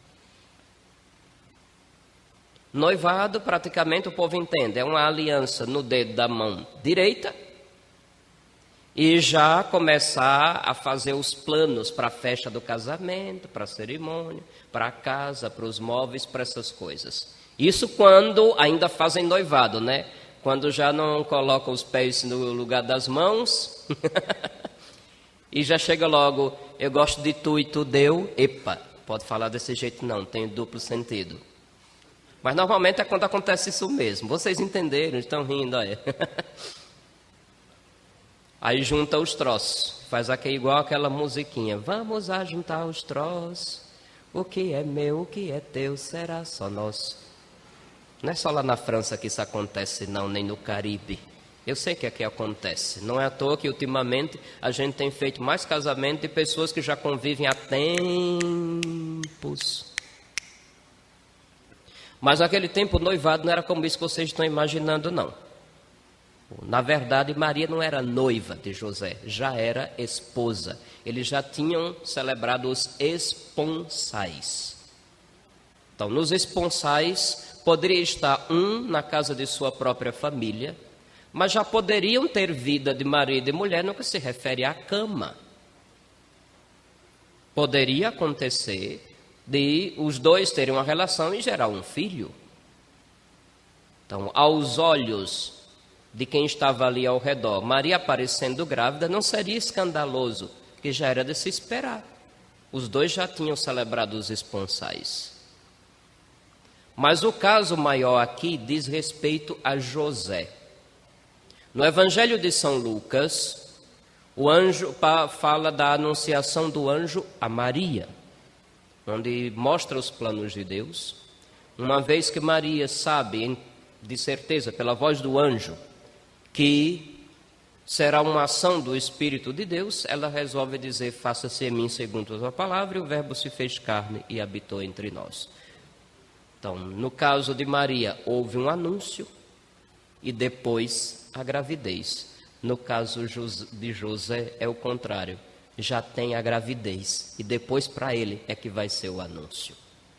Noivado, praticamente, o povo entende, é uma aliança no dedo da mão direita e já começar a fazer os planos para a festa do casamento, para a cerimônia, para a casa, para os móveis, para essas coisas. Isso quando ainda fazem noivado, né? Quando já não colocam os pés no lugar das mãos e já chega logo, eu gosto de tu e tu deu. Epa, pode falar desse jeito não, tem duplo sentido. Mas normalmente é quando acontece isso mesmo. Vocês entenderam, estão rindo aí. Aí junta os troços, faz aqui igual aquela musiquinha. Vamos a juntar os troços, o que é meu, o que é teu, será só nosso. Não é só lá na França que isso acontece não, nem no Caribe. Eu sei que aqui acontece. Não é à toa que ultimamente a gente tem feito mais casamento de pessoas que já convivem há tempos. Mas naquele tempo o noivado não era como isso que vocês estão imaginando não. Na verdade, Maria não era noiva de José, já era esposa. Eles já tinham celebrado os esponsais. Então, nos esponsais, poderia estar um na casa de sua própria família, mas já poderiam ter vida de marido e mulher no que se refere à cama. Poderia acontecer de os dois terem uma relação e gerar um filho. Então, aos olhos de quem estava ali ao redor, Maria aparecendo grávida, não seria escandaloso, que já era de se esperar. Os dois já tinham celebrado os esponsais. Mas o caso maior aqui diz respeito a José. No Evangelho de São Lucas, o anjo fala da anunciação do anjo a Maria, onde mostra os planos de Deus. Uma vez que Maria sabe, de certeza, pela voz do anjo, que será uma ação do Espírito de Deus, ela resolve dizer, faça-se em mim segundo a tua palavra, e o verbo se fez carne e habitou entre nós. Então, no caso de Maria, houve um anúncio e depois a gravidez. No caso de José, é o contrário. Já tem a gravidez e depois para ele é que vai ser o anúncio.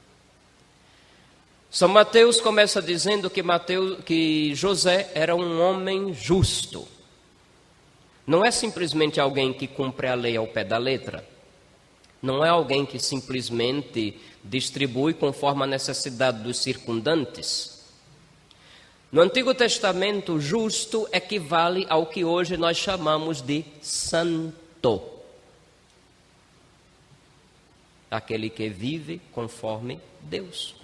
São Mateus começa dizendo que, Mateus, que José era um homem justo. Não é simplesmente alguém que cumpre a lei ao pé da letra. Não é alguém que simplesmente distribui conforme a necessidade dos circundantes. No Antigo Testamento, justo equivale ao que hoje nós chamamos de santo. Aquele que vive conforme Deus.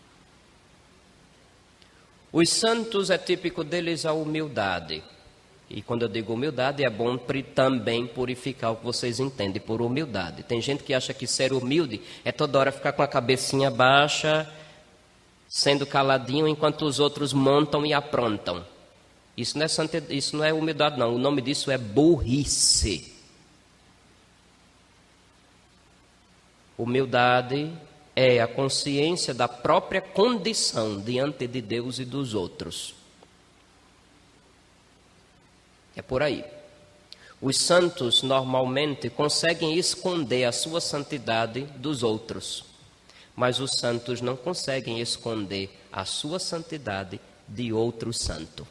Os santos é típico deles a humildade. E quando eu digo humildade, é bom também purificar o que vocês entendem por humildade. Tem gente que acha que ser humilde é toda hora ficar com a cabecinha baixa, sendo caladinho enquanto os outros montam e aprontam. Isso não é, santidade, isso não é humildade não, o nome disso é burrice. Humildade é a consciência da própria condição diante de Deus e dos outros. É por aí. Os santos normalmente conseguem esconder a sua santidade dos outros, mas os santos não conseguem esconder a sua santidade de outro santo.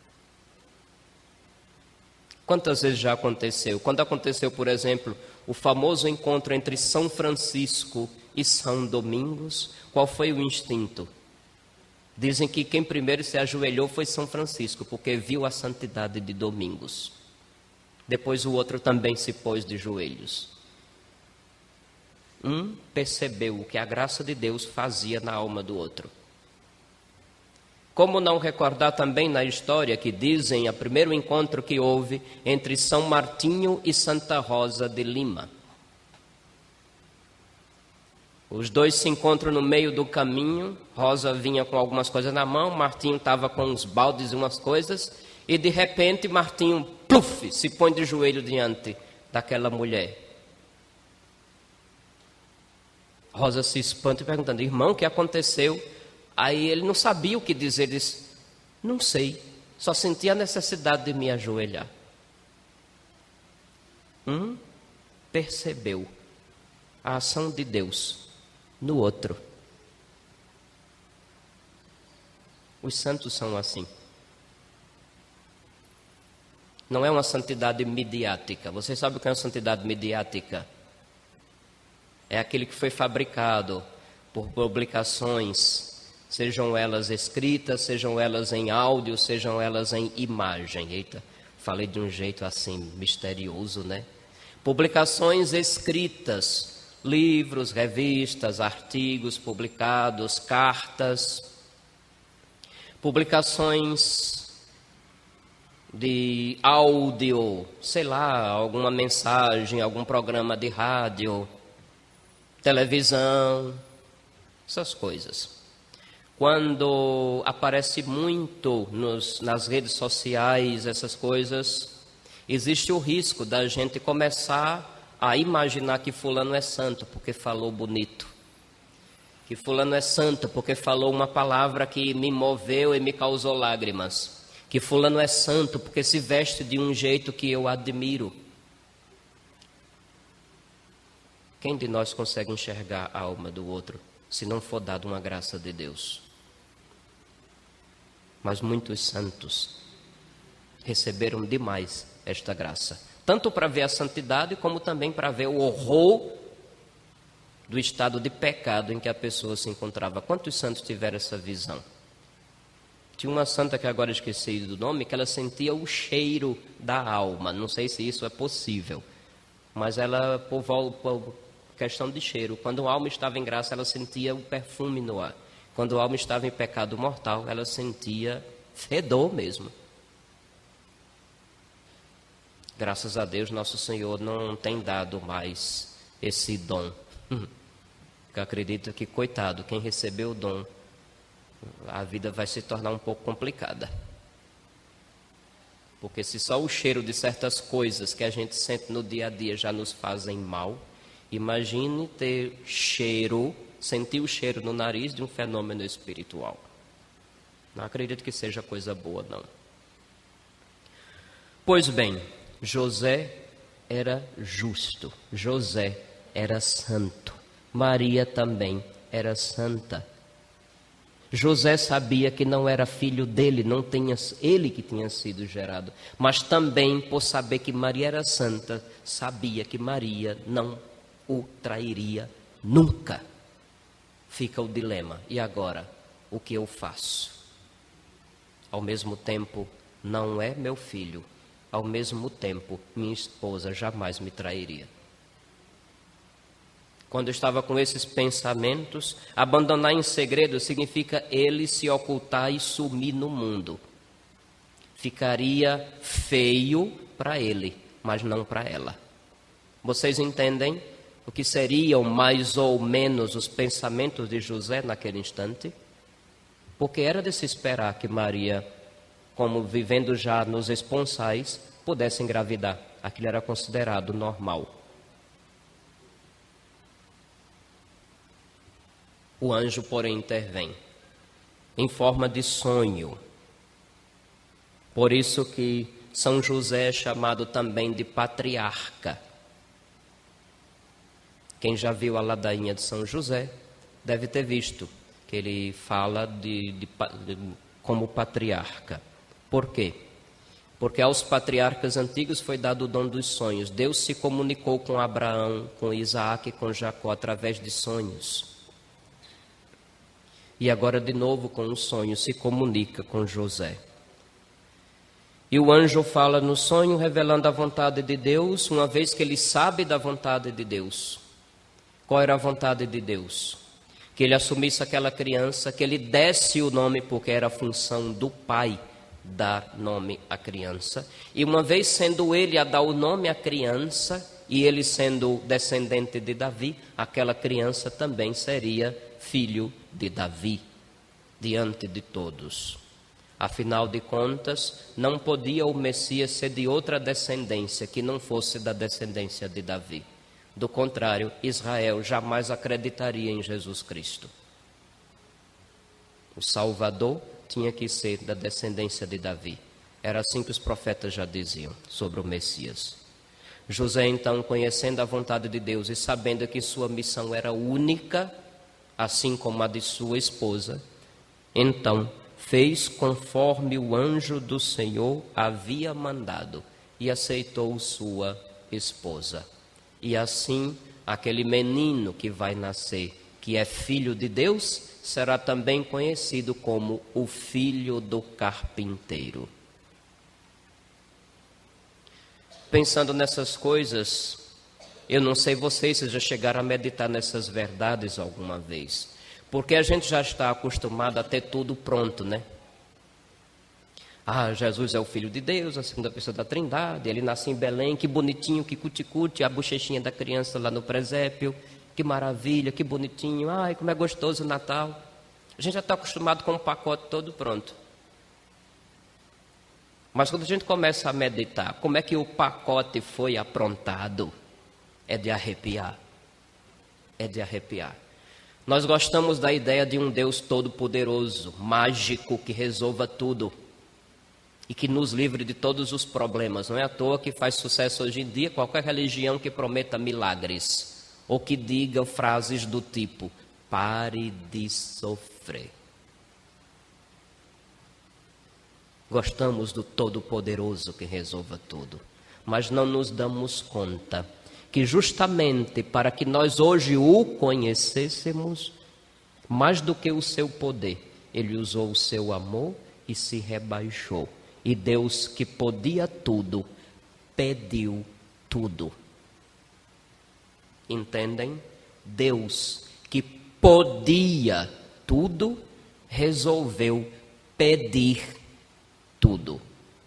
Quantas vezes já aconteceu? Quando aconteceu, por exemplo, o famoso encontro entre São Francisco e São Domingos, qual foi o instinto? Dizem que quem primeiro se ajoelhou foi São Francisco, porque viu a santidade de Domingos. Depois o outro também se pôs de joelhos. Um percebeu o que a graça de Deus fazia na alma do outro. Como não recordar também na história que dizem o primeiro encontro que houve entre São Martinho e Santa Rosa de Lima. Os dois se encontram no meio do caminho, Rosa vinha com algumas coisas na mão, Martinho estava com uns baldes e umas coisas, e de repente Martinho, pluf, se põe de joelho diante daquela mulher. Rosa se espanta e perguntando, irmão, o que aconteceu? Aí ele não sabia o que dizer, ele disse, não sei, só senti a necessidade de me ajoelhar. Um percebeu a ação de Deus no outro. Os santos são assim. Não é uma santidade midiática. Você sabe o que é uma santidade midiática? É aquele que foi fabricado por publicações, sejam elas escritas, sejam elas em áudio, sejam elas em imagem. Eita, falei de um jeito assim misterioso, né? Publicações escritas, livros, revistas, artigos publicados, cartas, publicações de áudio, sei lá, alguma mensagem, algum programa de rádio, televisão, essas coisas. Quando aparece muito nos, nas redes sociais, essas coisas, existe o risco da gente começar a imaginar que fulano é santo porque falou bonito, que fulano é santo porque falou uma palavra que me moveu e me causou lágrimas, que fulano é santo porque se veste de um jeito que eu admiro. Quem de nós consegue enxergar a alma do outro se não for dado uma graça de Deus? Mas muitos santos receberam demais esta graça, tanto para ver a santidade, como também para ver o horror do estado de pecado em que a pessoa se encontrava. Quantos santos tiveram essa visão? Tinha uma santa que agora esqueci do nome, que ela sentia o cheiro da alma. Não sei se isso é possível, mas ela, por, por questão de cheiro, quando a alma estava em graça, ela sentia o perfume no ar. Quando a alma estava em pecado mortal, ela sentia fedor mesmo. Graças a Deus, nosso Senhor não tem dado mais esse dom. Eu acredito que, coitado, quem recebeu o dom, a vida vai se tornar um pouco complicada. Porque se só o cheiro de certas coisas que a gente sente no dia a dia já nos fazem mal, imagine ter cheiro, sentir o cheiro no nariz de um fenômeno espiritual. Não acredito que seja coisa boa, não. Pois bem, José era justo, José era santo, Maria também era santa. José sabia que não era filho dele, não tinha ele que tinha sido gerado, mas também, por saber que Maria era santa, sabia que Maria não o trairia nunca. Fica o dilema, e agora, o que eu faço? Ao mesmo tempo, não é meu filho, ao mesmo tempo, minha esposa jamais me trairia. Quando eu estava com esses pensamentos, abandonar em segredo significa ele se ocultar e sumir no mundo. Ficaria feio para ele, mas não para ela. Vocês entendem o que seriam mais ou menos os pensamentos de José naquele instante? Porque era de se esperar que Maria, como vivendo já nos esponsais, pudesse engravidar. Aquilo era considerado normal. O anjo, porém, intervém em forma de sonho. Por isso que São José é chamado também de patriarca. Quem já viu a ladainha de São José deve ter visto que ele fala de, de, de, como patriarca. Por quê? Porque aos patriarcas antigos foi dado o dom dos sonhos. Deus se comunicou com Abraão, com Isaac e com Jacó através de sonhos. E agora de novo com um sonho se comunica com José. E o anjo fala no sonho revelando a vontade de Deus, uma vez que ele sabe da vontade de Deus. Qual era a vontade de Deus? que ele assumisse aquela criança, que ele desse o nome, porque era a função do pai dar nome à criança. E uma vez sendo ele a dar o nome à criança, e ele sendo descendente de Davi, aquela criança também seria filho de Davi, diante de todos. Afinal de contas, não podia o Messias ser de outra descendência que não fosse da descendência de Davi. Do contrário, Israel jamais acreditaria em Jesus Cristo. O Salvador tinha que ser da descendência de Davi. Era assim que os profetas já diziam sobre o Messias. José, então, conhecendo a vontade de Deus e sabendo que sua missão era única, assim como a de sua esposa, então fez conforme o anjo do Senhor havia mandado e aceitou sua esposa. E assim, aquele menino que vai nascer, que é filho de Deus, será também conhecido como o filho do carpinteiro. Pensando nessas coisas, eu não sei vocês se já chegaram a meditar nessas verdades alguma vez. Porque a gente já está acostumado a ter tudo pronto, né? Ah, Jesus é o Filho de Deus, a segunda pessoa da Trindade, ele nasce em Belém, que bonitinho, que cuticute, a bochechinha da criança lá no presépio, que maravilha, que bonitinho, ai, como é gostoso o Natal. A gente já está acostumado com o pacote todo pronto. Mas quando a gente começa a meditar, como é que o pacote foi aprontado? É de arrepiar. É de arrepiar. Nós gostamos da ideia de um Deus todo-poderoso, mágico, que resolva tudo e que nos livre de todos os problemas. Não é à toa que faz sucesso hoje em dia qualquer religião que prometa milagres ou que diga frases do tipo: pare de sofrer. Gostamos do todo-poderoso que resolva tudo, mas não nos damos conta que justamente para que nós hoje o conhecêssemos, mais do que o seu poder, ele usou o seu amor e se rebaixou. E Deus, que podia tudo, pediu tudo. Entendem? Deus, que podia tudo, resolveu pedir tudo.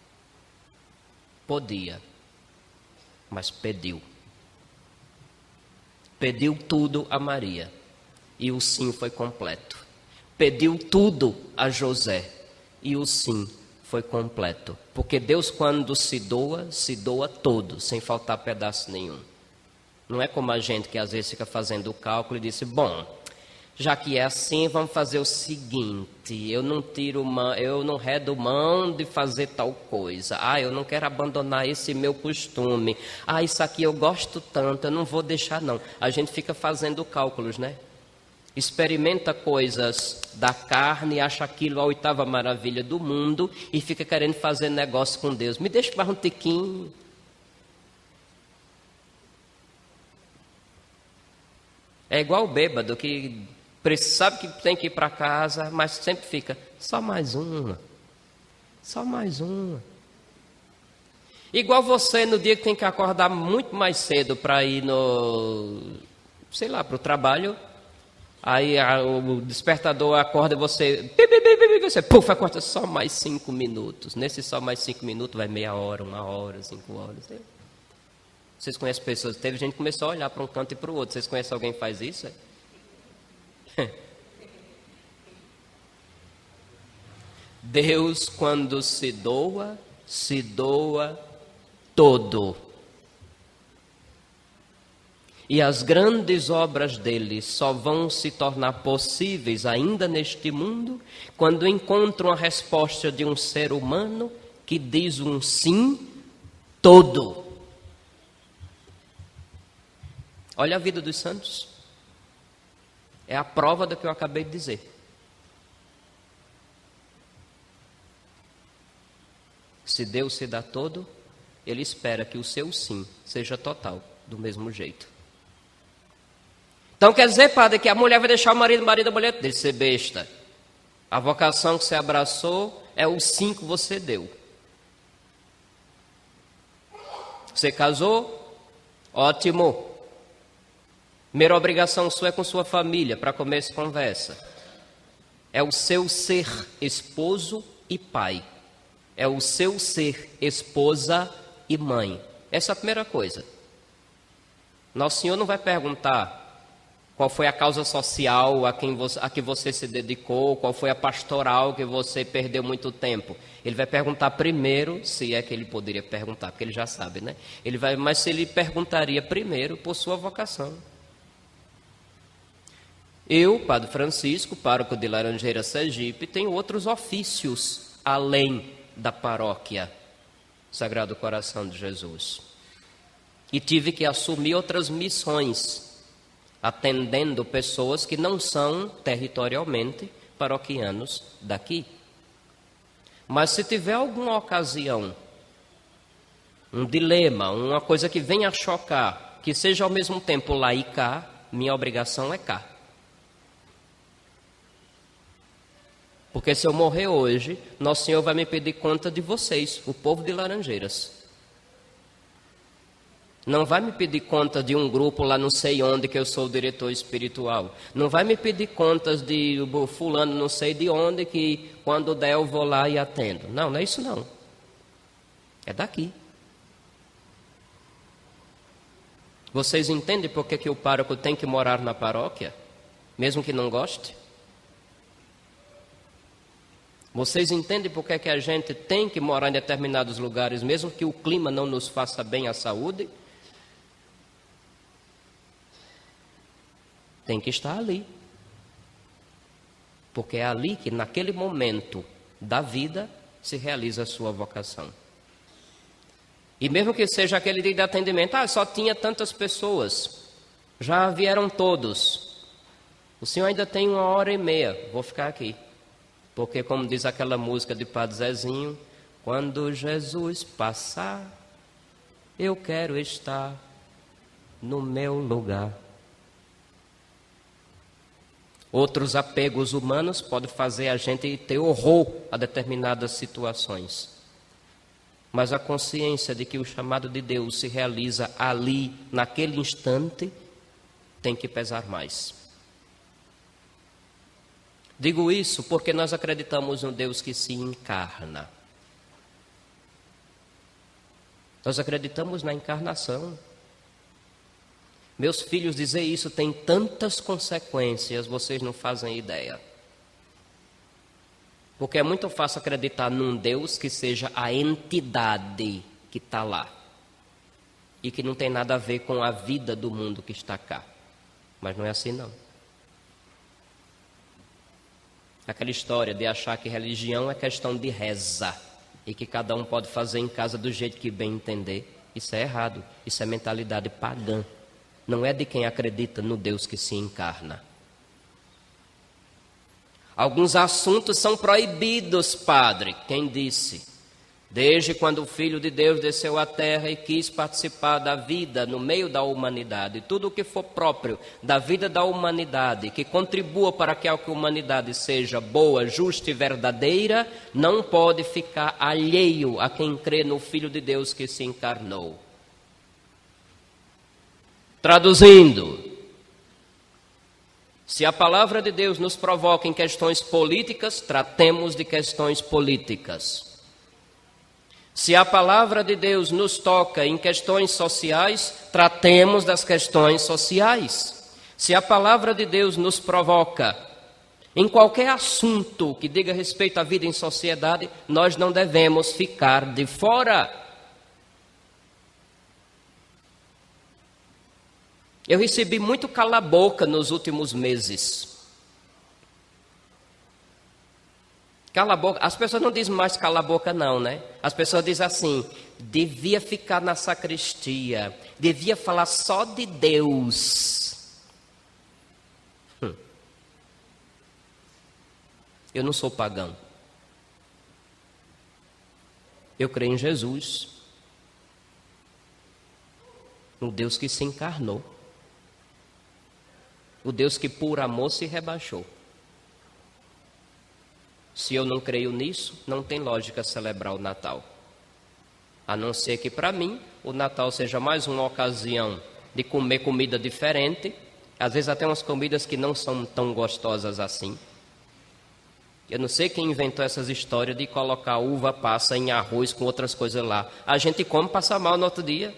Podia, mas pediu. Pediu tudo a Maria, e o sim foi completo. Pediu tudo a José, e o sim foi completo. Porque Deus, quando se doa, se doa todo, sem faltar pedaço nenhum. Não é como a gente que às vezes fica fazendo o cálculo e diz: bom, já que é assim, vamos fazer o seguinte, eu não tiro mão, eu não redo mão de fazer tal coisa. Ah, eu não quero abandonar esse meu costume. Ah, isso aqui eu gosto tanto, eu não vou deixar não. A gente fica fazendo cálculos, né? Experimenta coisas da carne, acha aquilo a oitava maravilha do mundo e fica querendo fazer negócio com Deus. Me deixa mais um tiquinho. É igual o bêbado que sabe que tem que ir para casa, mas sempre fica, só mais uma, só mais uma. Igual você no dia que tem que acordar muito mais cedo para ir no, sei lá, para o trabalho, aí a, o despertador acorda e você, você puf, acorda só mais cinco minutos. Nesse só mais cinco minutos vai meia hora, uma hora, cinco horas. Vocês conhecem pessoas, teve gente que começou a olhar para um canto e para o outro. Vocês conhecem alguém que faz isso? Deus, quando se doa, se doa todo. E as grandes obras dele só vão se tornar possíveis ainda neste mundo quando encontram a resposta de um ser humano que diz um sim todo. Olha a vida dos santos. É a prova do que eu acabei de dizer. Se Deus se dá todo, Ele espera que o seu sim seja total, do mesmo jeito. Então quer dizer, padre, que a mulher vai deixar o marido, o marido da mulher dele ser besta. A vocação que você abraçou é o sim que você deu. Você casou? Ótimo. Primeira obrigação sua é com sua família, para começo de conversa. É o seu ser esposo e pai. É o seu ser esposa e mãe. Essa é a primeira coisa. Nosso Senhor não vai perguntar qual foi a causa social a, quem você, a que você se dedicou, qual foi a pastoral que você perdeu muito tempo. Ele vai perguntar primeiro, se é que ele poderia perguntar, porque ele já sabe, né? Ele vai, mas se ele perguntaria primeiro por sua vocação. Eu, Padre Francisco, pároco de Laranjeira, Sergipe, tenho outros ofícios além da paróquia Sagrado Coração de Jesus. E tive que assumir outras missões, atendendo pessoas que não são territorialmente paroquianos daqui. Mas se tiver alguma ocasião, um dilema, uma coisa que venha a chocar, que seja ao mesmo tempo lá e cá, minha obrigação é cá. Porque se eu morrer hoje, Nosso Senhor vai me pedir conta de vocês, o povo de Laranjeiras. Não vai me pedir conta de um grupo lá não sei onde que eu sou o diretor espiritual. Não vai me pedir contas de fulano não sei de onde que quando der eu vou lá e atendo. Não, não é isso não. É daqui. Vocês entendem por que, que o pároco tem que morar na paróquia? Mesmo que não goste? Vocês entendem por que, que a gente tem que morar em determinados lugares, mesmo que o clima não nos faça bem à saúde? Tem que estar ali. Porque é ali que, naquele momento da vida, se realiza a sua vocação. E mesmo que seja aquele dia de atendimento, ah, só tinha tantas pessoas, já vieram todos. O senhor ainda tem uma hora e meia, vou ficar aqui. Porque, como diz aquela música de Padre Zezinho, quando Jesus passar, eu quero estar no meu lugar. Outros apegos humanos podem fazer a gente ter horror a determinadas situações. Mas a consciência de que o chamado de Deus se realiza ali, naquele instante, tem que pesar mais. Digo isso porque nós acreditamos num Deus que se encarna. Nós acreditamos na encarnação. Meus filhos, dizer isso tem tantas consequências, vocês não fazem ideia. Porque é muito fácil acreditar num Deus que seja a entidade que está lá. E que não tem nada a ver com a vida do mundo que está cá. Mas não é assim não. Aquela história de achar que religião é questão de reza. E que cada um pode fazer em casa do jeito que bem entender. Isso é errado. Isso é mentalidade pagã. Não é de quem acredita no Deus que se encarna. Alguns assuntos são proibidos, padre. Quem disse? Desde quando o Filho de Deus desceu à terra e quis participar da vida no meio da humanidade, tudo o que for próprio da vida da humanidade, que contribua para que a humanidade seja boa, justa e verdadeira, não pode ficar alheio a quem crê no Filho de Deus que se encarnou. Traduzindo, se a palavra de Deus nos provoca em questões políticas, tratemos de questões políticas. Se a palavra de Deus nos toca em questões sociais, tratemos das questões sociais. Se a palavra de Deus nos provoca em qualquer assunto que diga respeito à vida em sociedade, nós não devemos ficar de fora. Eu recebi muito cala-boca nos últimos meses. Cala-boca, as pessoas não dizem mais cala-boca não, né? As pessoas dizem assim, devia ficar na sacristia, devia falar só de Deus. Hum. Eu não sou pagão. Eu creio em Jesus, no Deus que se encarnou. O Deus que por amor se rebaixou. Se eu não creio nisso, não tem lógica celebrar o Natal. A não ser que para mim, o Natal seja mais uma ocasião de comer comida diferente, Às vezes até umas comidas que não são tão gostosas assim. Eu não sei quem inventou essas histórias de colocar uva passa em arroz com outras coisas lá. A gente come, passa mal no outro dia.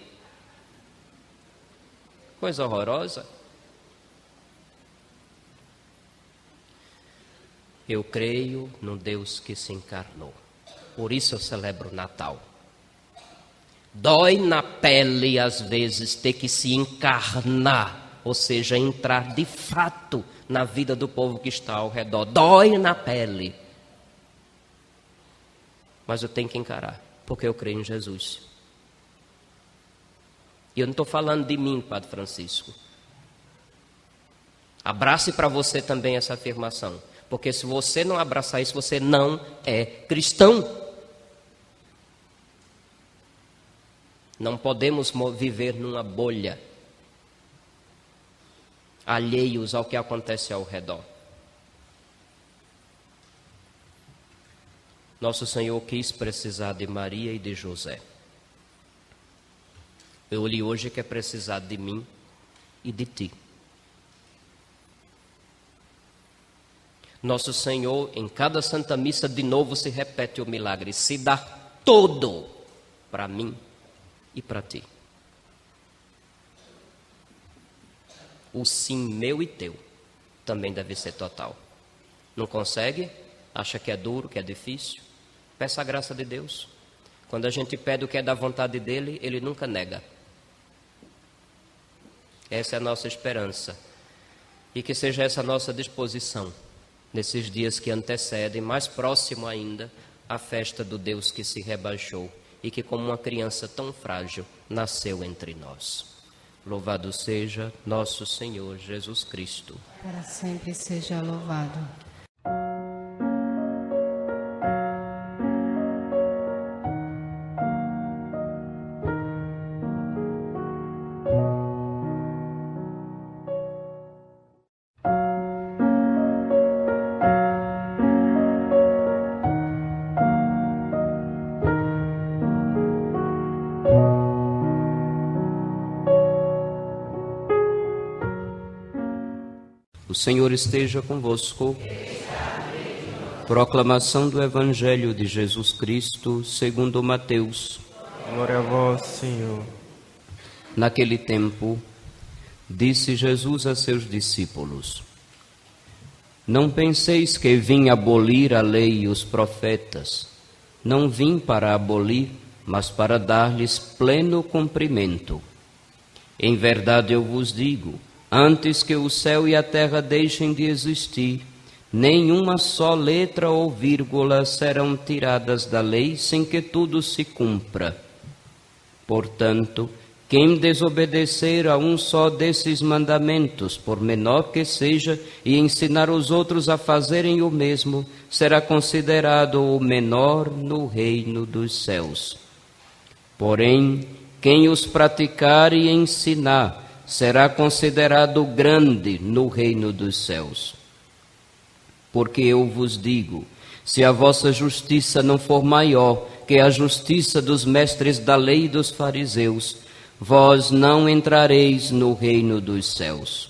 Coisa horrorosa. Eu creio no Deus que se encarnou. Por isso eu celebro o Natal. Dói na pele, às vezes, ter que se encarnar, ou seja, entrar de fato na vida do povo que está ao redor. Dói na pele. Mas eu tenho que encarar, porque eu creio em Jesus. E eu não estou falando de mim, Padre Francisco. Abrace para você também essa afirmação. Porque se você não abraçar isso, você não é cristão. Não podemos viver numa bolha, alheios ao que acontece ao redor. Nosso Senhor quis precisar de Maria e de José. Eu li hoje que é precisar de mim e de ti. Nosso Senhor, em cada Santa Missa, de novo se repete o milagre. Se dá todo para mim e para ti. O sim meu e teu também deve ser total. Não consegue? Acha que é duro, que é difícil? Peça a graça de Deus. Quando a gente pede o que é da vontade dele, ele nunca nega. Essa é a nossa esperança. E que seja essa a nossa disposição nesses dias que antecedem, mais próximo ainda, a festa do Deus que se rebaixou e que, como uma criança tão frágil, nasceu entre nós. Louvado seja nosso Senhor Jesus Cristo. Para sempre seja louvado. O Senhor esteja convosco. Proclamação do Evangelho de Jesus Cristo segundo Mateus. Glória a vós, Senhor. Naquele tempo, disse Jesus a seus discípulos: Não penseis que vim abolir a lei e os profetas. Não vim para abolir, mas para dar-lhes pleno cumprimento. Em verdade eu vos digo, antes que o céu e a terra deixem de existir, nenhuma só letra ou vírgula serão tiradas da lei sem que tudo se cumpra. Portanto, quem desobedecer a um só desses mandamentos, por menor que seja, e ensinar os outros a fazerem o mesmo, será considerado o menor no reino dos céus. Porém, quem os praticar e ensinar, será considerado grande no reino dos céus. Porque eu vos digo, se a vossa justiça não for maior que a justiça dos mestres da lei e dos fariseus, vós não entrareis no reino dos céus.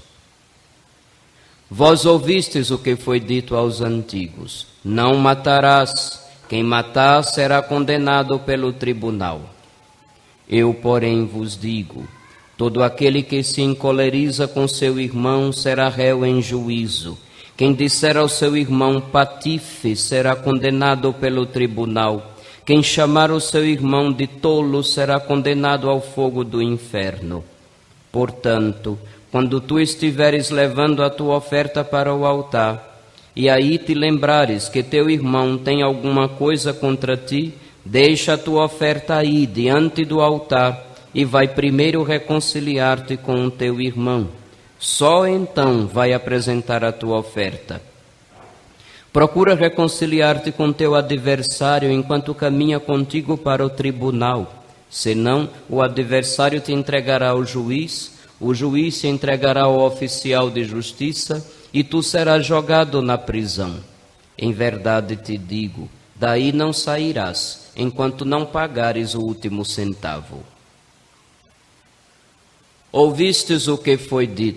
Vós ouvistes o que foi dito aos antigos: não matarás, quem matar será condenado pelo tribunal. Eu, porém, vos digo, todo aquele que se encoleriza com seu irmão será réu em juízo. Quem disser ao seu irmão patife será condenado pelo tribunal. Quem chamar o seu irmão de tolo será condenado ao fogo do inferno. Portanto, quando tu estiveres levando a tua oferta para o altar, e aí te lembrares que teu irmão tem alguma coisa contra ti, deixa a tua oferta aí diante do altar, e vai primeiro reconciliar-te com o teu irmão. Só então vai apresentar a tua oferta. Procura reconciliar-te com teu adversário enquanto caminha contigo para o tribunal. Senão, o adversário te entregará ao juiz, o juiz se entregará ao oficial de justiça, e tu serás jogado na prisão. Em verdade te digo, daí não sairás, enquanto não pagares o último centavo. Ouvistes o que foi dito: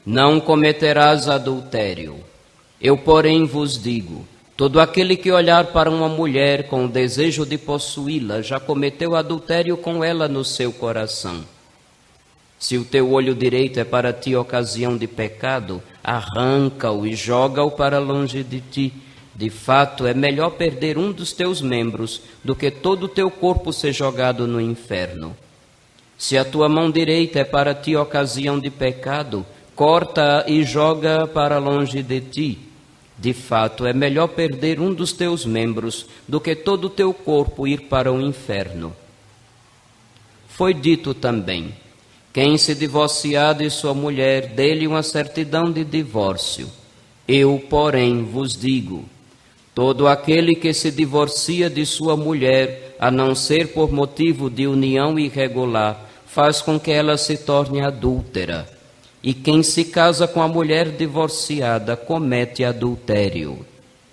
Não cometerás adultério. Eu, porém, vos digo, todo aquele que olhar para uma mulher com o desejo de possuí-la, já cometeu adultério com ela no seu coração. Se o teu olho direito é para ti ocasião de pecado, arranca-o e joga-o para longe de ti. De fato, é melhor perder um dos teus membros do que todo o teu corpo ser jogado no inferno. Se a tua mão direita é para ti ocasião de pecado, corta-a e joga-a para longe de ti. De fato, é melhor perder um dos teus membros do que todo o teu corpo ir para o inferno. Foi dito também: quem se divorciar de sua mulher, dê-lhe uma certidão de divórcio. Eu, porém, vos digo: todo aquele que se divorcia de sua mulher, a não ser por motivo de união irregular, faz com que ela se torne adúltera. E quem se casa com a mulher divorciada comete adultério.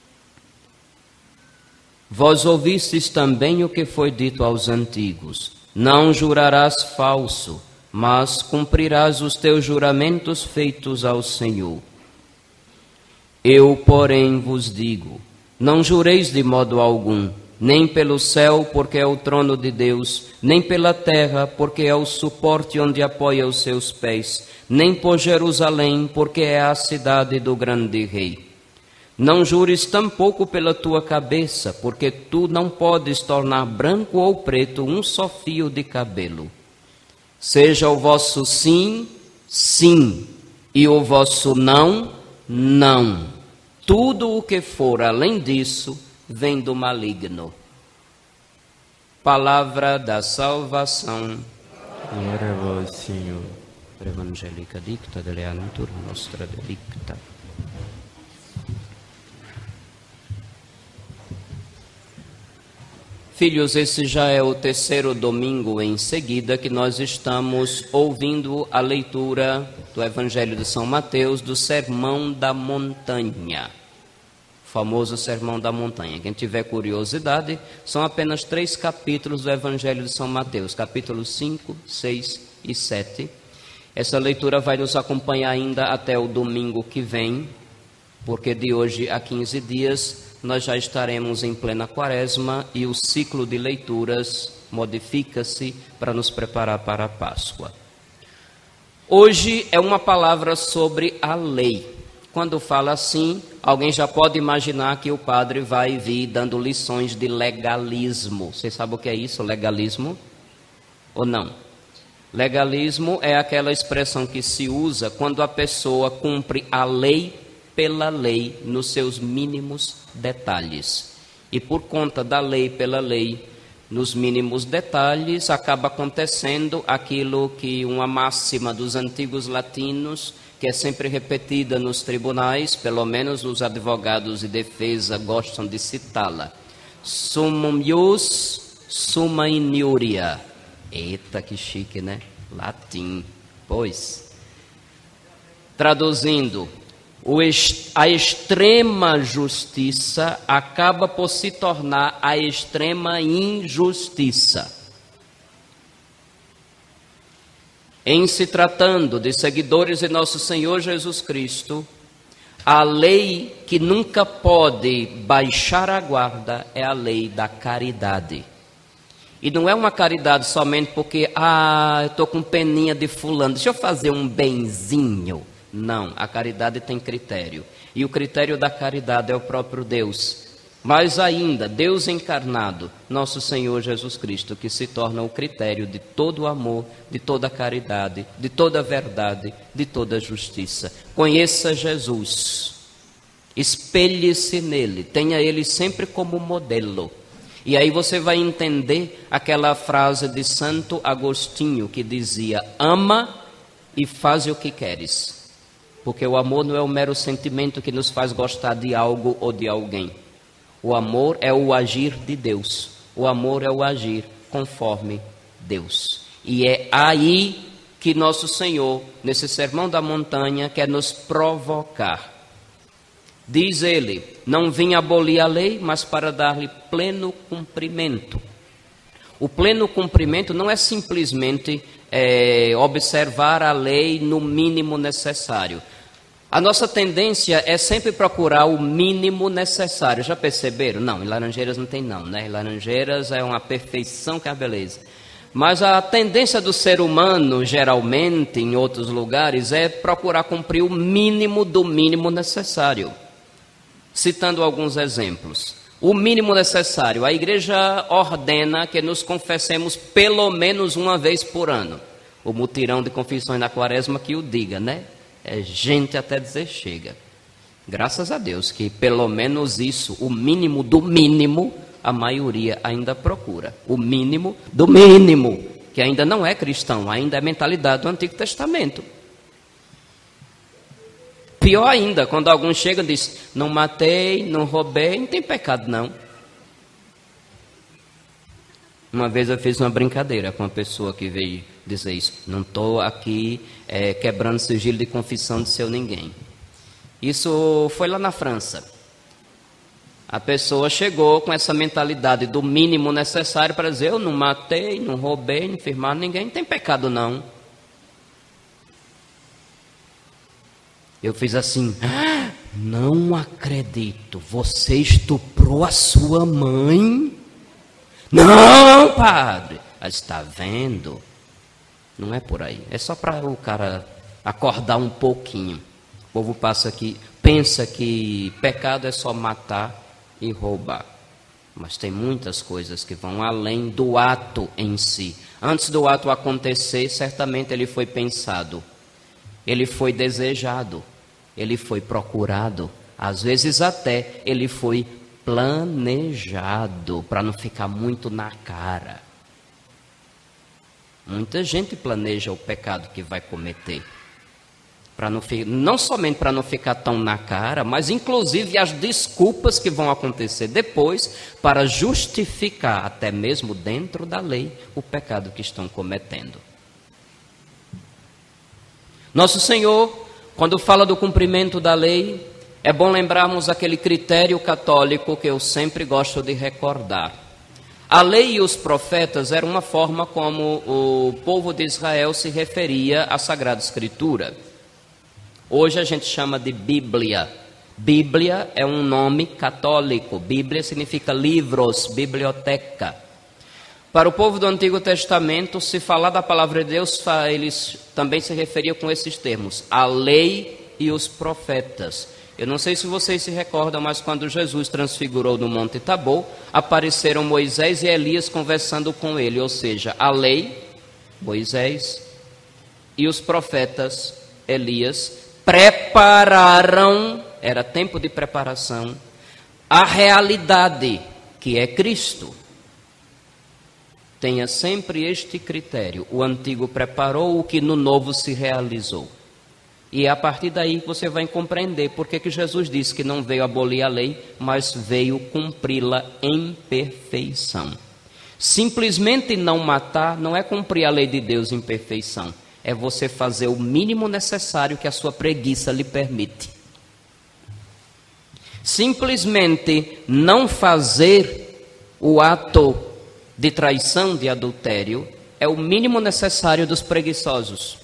Vós ouvistes também o que foi dito aos antigos: não jurarás falso, mas cumprirás os teus juramentos feitos ao Senhor. Eu, porém, vos digo: não jureis de modo algum, nem pelo céu, porque é o trono de Deus, nem pela terra, porque é o suporte onde apoia os seus pés, nem por Jerusalém, porque é a cidade do grande rei. Não jures tampouco pela tua cabeça, porque tu não podes tornar branco ou preto um só fio de cabelo. Seja o vosso sim, sim, e o vosso não, não. Tudo o que for além disso vem do maligno. Palavra da salvação. Glória a vós, Senhor. Evangelica dicta deleantur nostra delicta. Filhos, esse já é o terceiro domingo em seguida que nós estamos ouvindo a leitura do Evangelho de São Mateus, do Sermão da Montanha. O famoso Sermão da Montanha. Quem tiver curiosidade, são apenas três capítulos do Evangelho de São Mateus, capítulos cinco, seis e sete. Essa leitura vai nos acompanhar ainda até o domingo que vem, porque de hoje a quinze dias nós já estaremos em plena quaresma e o ciclo de leituras modifica-se para nos preparar para a Páscoa. Hoje é uma palavra sobre a lei. Quando fala assim, alguém já pode imaginar que o padre vai vir dando lições de legalismo. Você sabe o que é isso, legalismo? Ou não? Legalismo é aquela expressão que se usa quando a pessoa cumpre a lei pela lei nos seus mínimos detalhes. E por conta da lei pela lei nos mínimos detalhes, acaba acontecendo aquilo que uma máxima dos antigos latinos, que é sempre repetida nos tribunais, pelo menos os advogados de defesa gostam de citá-la: summum ius, summa iniuria. Eita, que chique, né? Latim. Pois, traduzindo, o est- a extrema justiça acaba por se tornar a extrema injustiça. Em se tratando de seguidores de nosso Senhor Jesus Cristo, a lei que nunca pode baixar a guarda é a lei da caridade. E não é uma caridade somente porque, ah, eu estou com peninha de fulano, deixa eu fazer um benzinho. Não, a caridade tem critério. E o critério da caridade é o próprio Deus. Mais ainda, Deus encarnado, nosso Senhor Jesus Cristo, que se torna o critério de todo o amor, de toda a caridade, de toda a verdade, de toda a justiça. Conheça Jesus, espelhe-se nele, tenha ele sempre como modelo. E aí você vai entender aquela frase de Santo Agostinho que dizia: ama e faz o que queres. Porque o amor não é o mero sentimento que nos faz gostar de algo ou de alguém. O amor é o agir de Deus. O amor é o agir conforme Deus. E é aí que nosso Senhor, nesse Sermão da Montanha, quer nos provocar. Diz ele: não vim abolir a lei, mas para dar-lhe pleno cumprimento. O pleno cumprimento não é simplesmente é, observar a lei no mínimo necessário. A nossa tendência é sempre procurar o mínimo necessário. Já perceberam? Não, em Laranjeiras não tem não, né? Em Laranjeiras é uma perfeição que é a beleza. Mas a tendência do ser humano, geralmente, em outros lugares, é procurar cumprir o mínimo do mínimo necessário. Citando alguns exemplos. O mínimo necessário. A igreja ordena que nos confessemos pelo menos uma vez por ano. O mutirão de confissões na quaresma que o diga, né? É gente até dizer chega. Graças a Deus que pelo menos isso, o mínimo do mínimo, a maioria ainda procura. O mínimo do mínimo, que ainda não é cristão, ainda é mentalidade do Antigo Testamento. Pior ainda, quando alguns chegam e dizem, não matei, não roubei, não tem pecado não. Uma vez eu fiz uma brincadeira com uma pessoa que veio dizer isso. Não estou aqui é, quebrando sigilo de confissão de seu ninguém. Isso foi lá na França. A pessoa chegou com essa mentalidade do mínimo necessário para dizer, eu não matei, não roubei, não fiz mal a ninguém, não tem pecado não. Eu fiz assim, ah, não acredito, você estuprou a sua mãe? Não, padre. Aí está vendo? Não é por aí. É só para o cara acordar um pouquinho. O povo passa aqui, pensa que pecado é só matar e roubar. Mas tem muitas coisas que vão além do ato em si. Antes do ato acontecer, certamente ele foi pensado. Ele foi desejado. Ele foi procurado. Às vezes até ele foi planejado, para não ficar muito na cara. Muita gente planeja o pecado que vai cometer. Para não, não somente para não ficar tão na cara, mas inclusive as desculpas que vão acontecer depois para justificar, até mesmo dentro da lei, o pecado que estão cometendo. Nosso Senhor, quando fala do cumprimento da lei, é bom lembrarmos aquele critério católico que eu sempre gosto de recordar. A lei e os profetas eram uma forma como o povo de Israel se referia à Sagrada Escritura. Hoje a gente chama de Bíblia. Bíblia é um nome católico. Bíblia significa livros, biblioteca. Para o povo do Antigo Testamento, se falar da palavra de Deus, eles também se referiam com esses termos. A lei e os profetas. Eu não sei se vocês se recordam, mas quando Jesus transfigurou no Monte Tabor, apareceram Moisés e Elias conversando com ele, ou seja, a lei, Moisés, e os profetas, Elias, prepararam, era tempo de preparação, a realidade, que é Cristo. Tenha sempre este critério, o antigo preparou o que no novo se realizou. E é a partir daí que você vai compreender porque que Jesus disse que não veio abolir a lei, mas veio cumpri-la em perfeição. Simplesmente não matar não é cumprir a lei de Deus em perfeição. É você fazer o mínimo necessário que a sua preguiça lhe permite. Simplesmente não fazer o ato de traição, de adultério, é o mínimo necessário dos preguiçosos,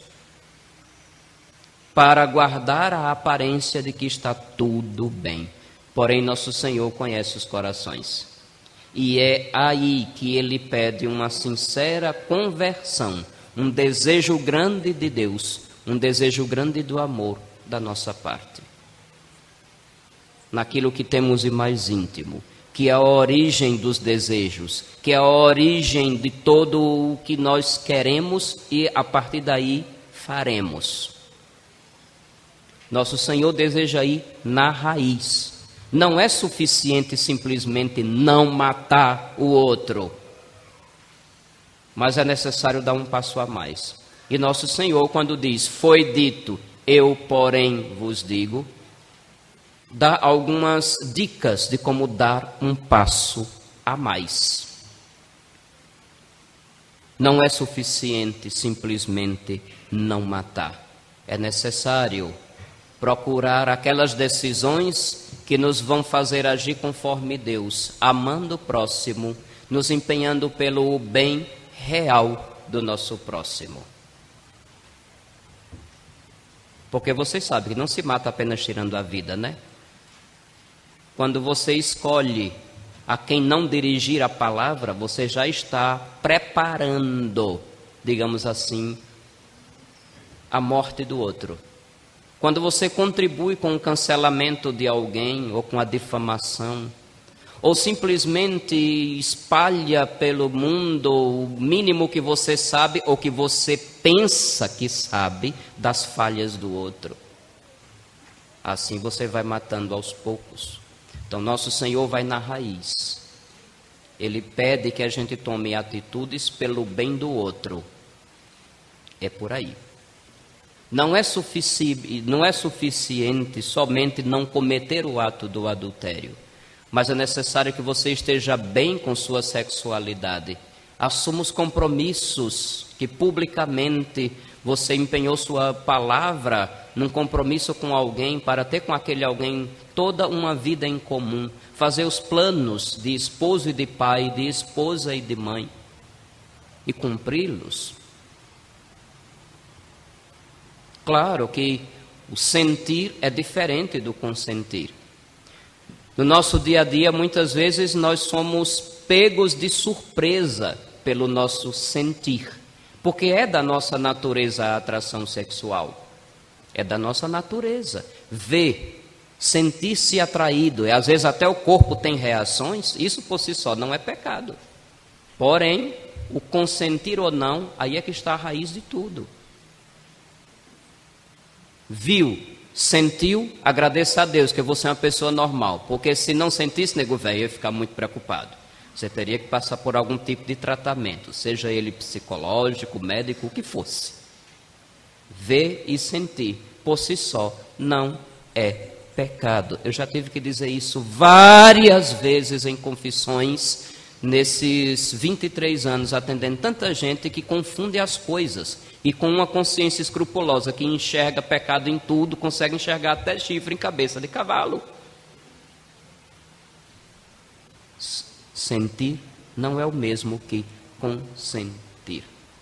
para guardar a aparência de que está tudo bem. Porém, nosso Senhor conhece os corações. E é aí que Ele pede uma sincera conversão, um desejo grande de Deus, um desejo grande do amor da nossa parte. Naquilo que temos de mais íntimo, que é a origem dos desejos, que é a origem de todo o que nós queremos e a partir daí faremos. Nosso Senhor deseja ir na raiz. Não é suficiente simplesmente não matar o outro, mas é necessário dar um passo a mais. E nosso Senhor, quando diz, foi dito, eu porém vos digo, dá algumas dicas de como dar um passo a mais. Não é suficiente simplesmente não matar. É necessário procurar aquelas decisões que nos vão fazer agir conforme Deus, amando o próximo, nos empenhando pelo bem real do nosso próximo. Porque vocês sabem que não se mata apenas tirando a vida, né? Quando você escolhe a quem não dirigir a palavra, você já está preparando, digamos assim, a morte do outro. Quando você contribui com o cancelamento de alguém ou com a difamação, ou simplesmente espalha pelo mundo o mínimo que você sabe ou que você pensa que sabe das falhas do outro, assim você vai matando aos poucos. Então nosso Senhor vai na raiz. Ele pede que a gente tome atitudes pelo bem do outro. É por aí. Não é, sufici... não é suficiente somente não cometer o ato do adultério, mas é necessário que você esteja bem com sua sexualidade. Assuma os compromissos que publicamente você empenhou sua palavra num compromisso com alguém para ter com aquele alguém toda uma vida em comum. Fazer os planos de esposo e de pai, de esposa e de mãe e cumpri-los. Claro que o sentir é diferente do consentir. No nosso dia a dia, muitas vezes, nós somos pegos de surpresa pelo nosso sentir, porque é da nossa natureza a atração sexual. É da nossa natureza. Ver, sentir-se atraído, e às vezes até o corpo tem reações, isso por si só não é pecado. Porém, o consentir ou não, aí é que está a raiz de tudo. Viu, sentiu, agradeça a Deus que você é uma pessoa normal, porque se não sentisse, nego velho, ia ficar muito preocupado. Você teria que passar por algum tipo de tratamento, seja ele psicológico, médico, o que fosse. Ver e sentir, por si só, não é pecado. Eu já tive que dizer isso várias vezes em confissões, nesses vinte e três anos, atendendo tanta gente que confunde as coisas. E com uma consciência escrupulosa que enxerga pecado em tudo, consegue enxergar até chifre em cabeça de cavalo. Sentir não é o mesmo que consentir.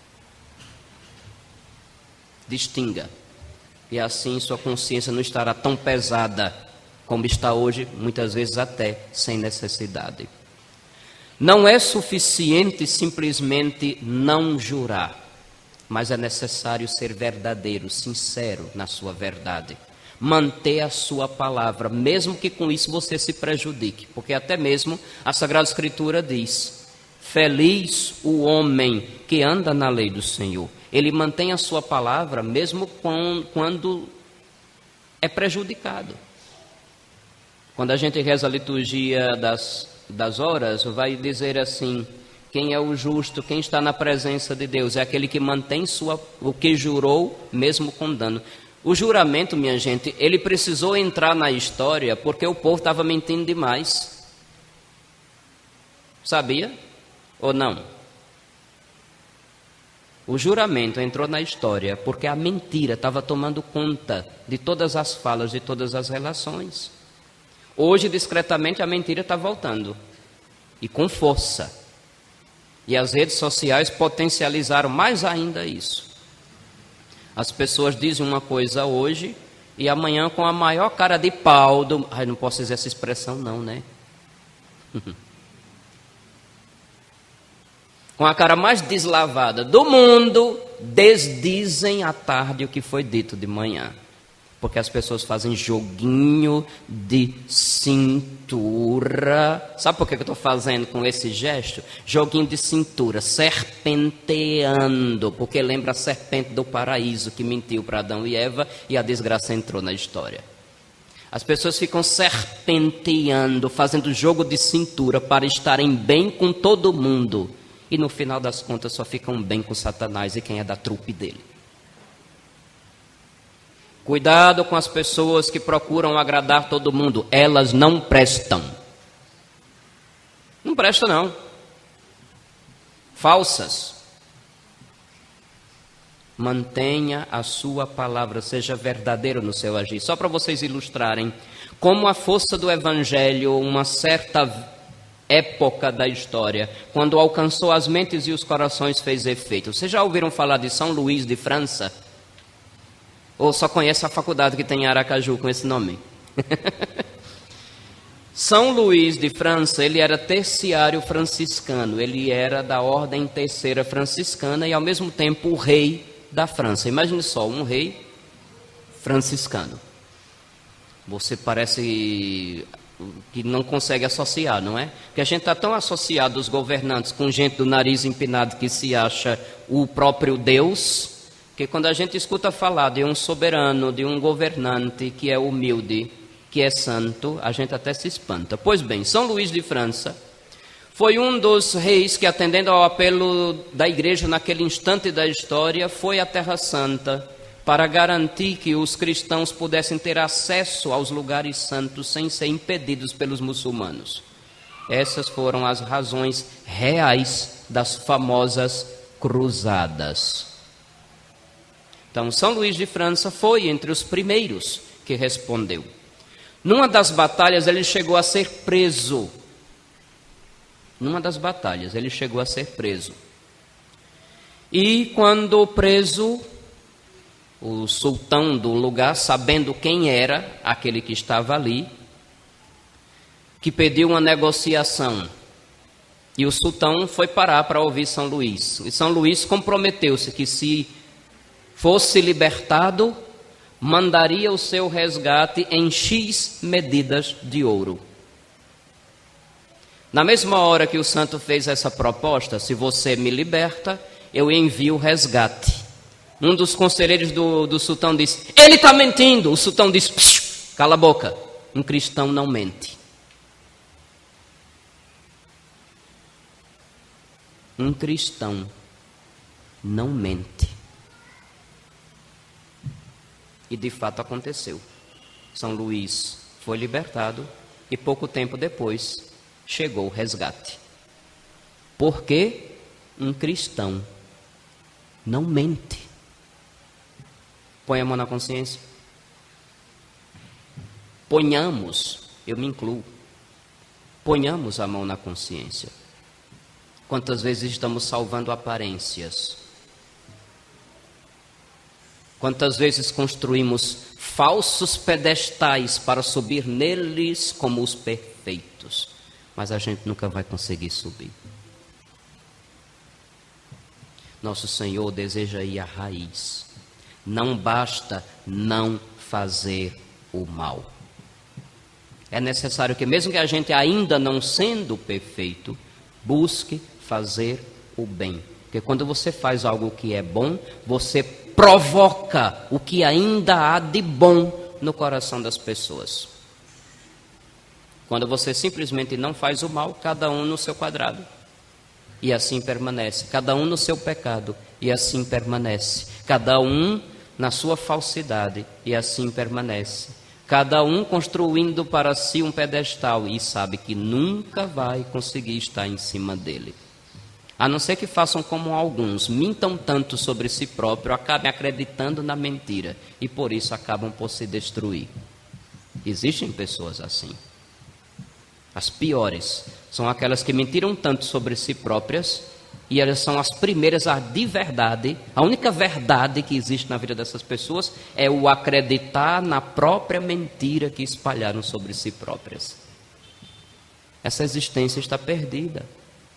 Distinga. E assim sua consciência não estará tão pesada como está hoje, muitas vezes até sem necessidade. Não é suficiente simplesmente não jurar. Mas é necessário ser verdadeiro, sincero na sua verdade. Manter a sua palavra, mesmo que com isso você se prejudique. Porque até mesmo a Sagrada Escritura diz: feliz o homem que anda na lei do Senhor. Ele mantém a sua palavra mesmo quando é prejudicado. Quando a gente reza a liturgia das, das horas, vai dizer assim: quem é o justo, quem está na presença de Deus, é aquele que mantém sua, o que jurou, mesmo com dano. O juramento, minha gente, ele precisou entrar na história porque o povo estava mentindo demais. Sabia? Ou não? O juramento entrou na história porque a mentira estava tomando conta de todas as falas, de todas as relações. Hoje, discretamente, a mentira está voltando. E com força. E as redes sociais potencializaram mais ainda isso. As pessoas dizem uma coisa hoje e amanhã com a maior cara de pau do... Ai, não posso dizer essa expressão não, né? Com a cara mais deslavada do mundo, desdizem à tarde o que foi dito de manhã. Porque as pessoas fazem joguinho de cintura. Sabe por que eu estou fazendo com esse gesto? Joguinho de cintura, serpenteando. Porque lembra a serpente do paraíso que mentiu para Adão e Eva e a desgraça entrou na história. As pessoas ficam serpenteando, fazendo jogo de cintura para estarem bem com todo mundo. E no final das contas só ficam bem com Satanás e quem é da trupe dele. Cuidado com as pessoas que procuram agradar todo mundo. Elas não prestam. Não prestam, não. Falsas. Mantenha a sua palavra, seja verdadeiro no seu agir. Só para vocês ilustrarem como a força do Evangelho, uma certa época da história, quando alcançou as mentes e os corações, fez efeito. Vocês já ouviram falar de São Luís de França? Ou só conhece a faculdade que tem em Aracaju com esse nome? São Luís de França, ele era terciário franciscano, ele era da ordem terceira franciscana e ao mesmo tempo o rei da França. Imagine só, um rei franciscano. Você parece que não consegue associar, não é? Porque a gente está tão associado, os governantes, com gente do nariz empinado que se acha o próprio Deus, que quando a gente escuta falar de um soberano, de um governante que é humilde, que é santo, a gente até se espanta. Pois bem, São Luís de França foi um dos reis que, atendendo ao apelo da igreja naquele instante da história, foi à Terra Santa para garantir que os cristãos pudessem ter acesso aos lugares santos sem ser impedidos pelos muçulmanos. Essas foram as razões reais das famosas cruzadas. Então, São Luís de França foi entre os primeiros que respondeu. Numa das batalhas ele chegou a ser preso. Numa das batalhas ele chegou a ser preso. E quando preso, o sultão do lugar, sabendo quem era aquele que estava ali, que pediu uma negociação. E o sultão foi parar para ouvir São Luís. E São Luís comprometeu-se que se fosse libertado, mandaria o seu resgate em X medidas de ouro. Na mesma hora que o santo fez essa proposta, se você me liberta, eu envio o resgate. Um dos conselheiros do, do sultão disse, ele está mentindo. O sultão disse, cala a boca, um cristão não mente. Um cristão não mente. E de fato aconteceu. São Luís foi libertado e pouco tempo depois chegou o resgate. Porque um cristão não mente. Põe a mão na consciência. Ponhamos, eu me incluo, ponhamos a mão na consciência. Quantas vezes estamos salvando aparências? Quantas vezes construímos falsos pedestais para subir neles como os perfeitos, mas a gente nunca vai conseguir subir. Nosso Senhor deseja ir à raiz. Não basta não fazer o mal. É necessário que, mesmo que a gente ainda não sendo perfeito, busque fazer o bem. Porque quando você faz algo que é bom, você provoca o que ainda há de bom no coração das pessoas. Quando você simplesmente não faz o mal, cada um no seu quadrado, e assim permanece. Cada um no seu pecado, e assim permanece. Cada um na sua falsidade, e assim permanece. Cada um construindo para si um pedestal, e sabe que nunca vai conseguir estar em cima dele. A não ser que façam como alguns, mintam tanto sobre si próprio, acabem acreditando na mentira e por isso acabam por se destruir. Existem pessoas assim. As piores são aquelas que mentiram tanto sobre si próprias e elas são as primeiras a de verdade. A única verdade que existe na vida dessas pessoas é o acreditar na própria mentira que espalharam sobre si próprias. Essa existência está perdida.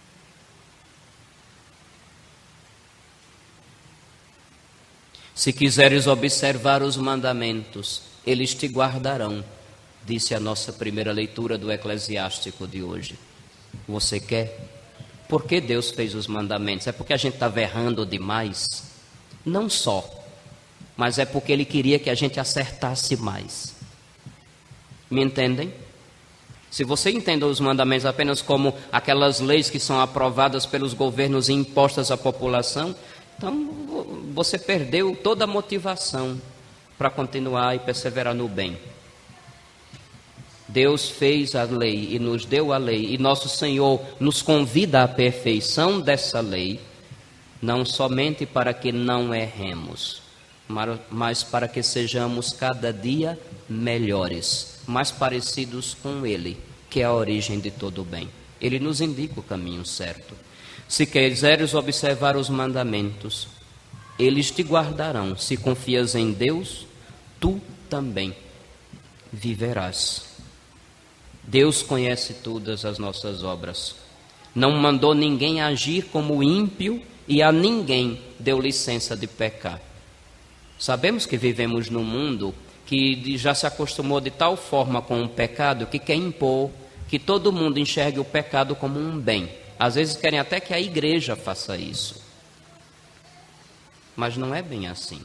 Se quiseres observar os mandamentos, eles te guardarão, disse a nossa primeira leitura do Eclesiástico de hoje. Você quer? Por que Deus fez os mandamentos? É porque a gente estava errando demais? Não só, mas é porque Ele queria que a gente acertasse mais. Me entendem? Se você entende os mandamentos apenas como aquelas leis que são aprovadas pelos governos e impostas à população, então você perdeu toda a motivação para continuar e perseverar no bem. Deus fez a lei e nos deu a lei, e nosso Senhor nos convida à perfeição dessa lei, não somente para que não erremos, mas para que sejamos cada dia melhores, mais parecidos com Ele, que é a origem de todo o bem. Ele nos indica o caminho certo. Se quiseres observar os mandamentos, eles te guardarão. Se confias em Deus, tu também viverás. Deus conhece todas as nossas obras. Não mandou ninguém agir como ímpio e a ninguém deu licença de pecar. Sabemos que vivemos num mundo que já se acostumou de tal forma com o pecado que quer impor que todo mundo enxergue o pecado como um bem. Às vezes querem até que a igreja faça isso. Mas não é bem assim.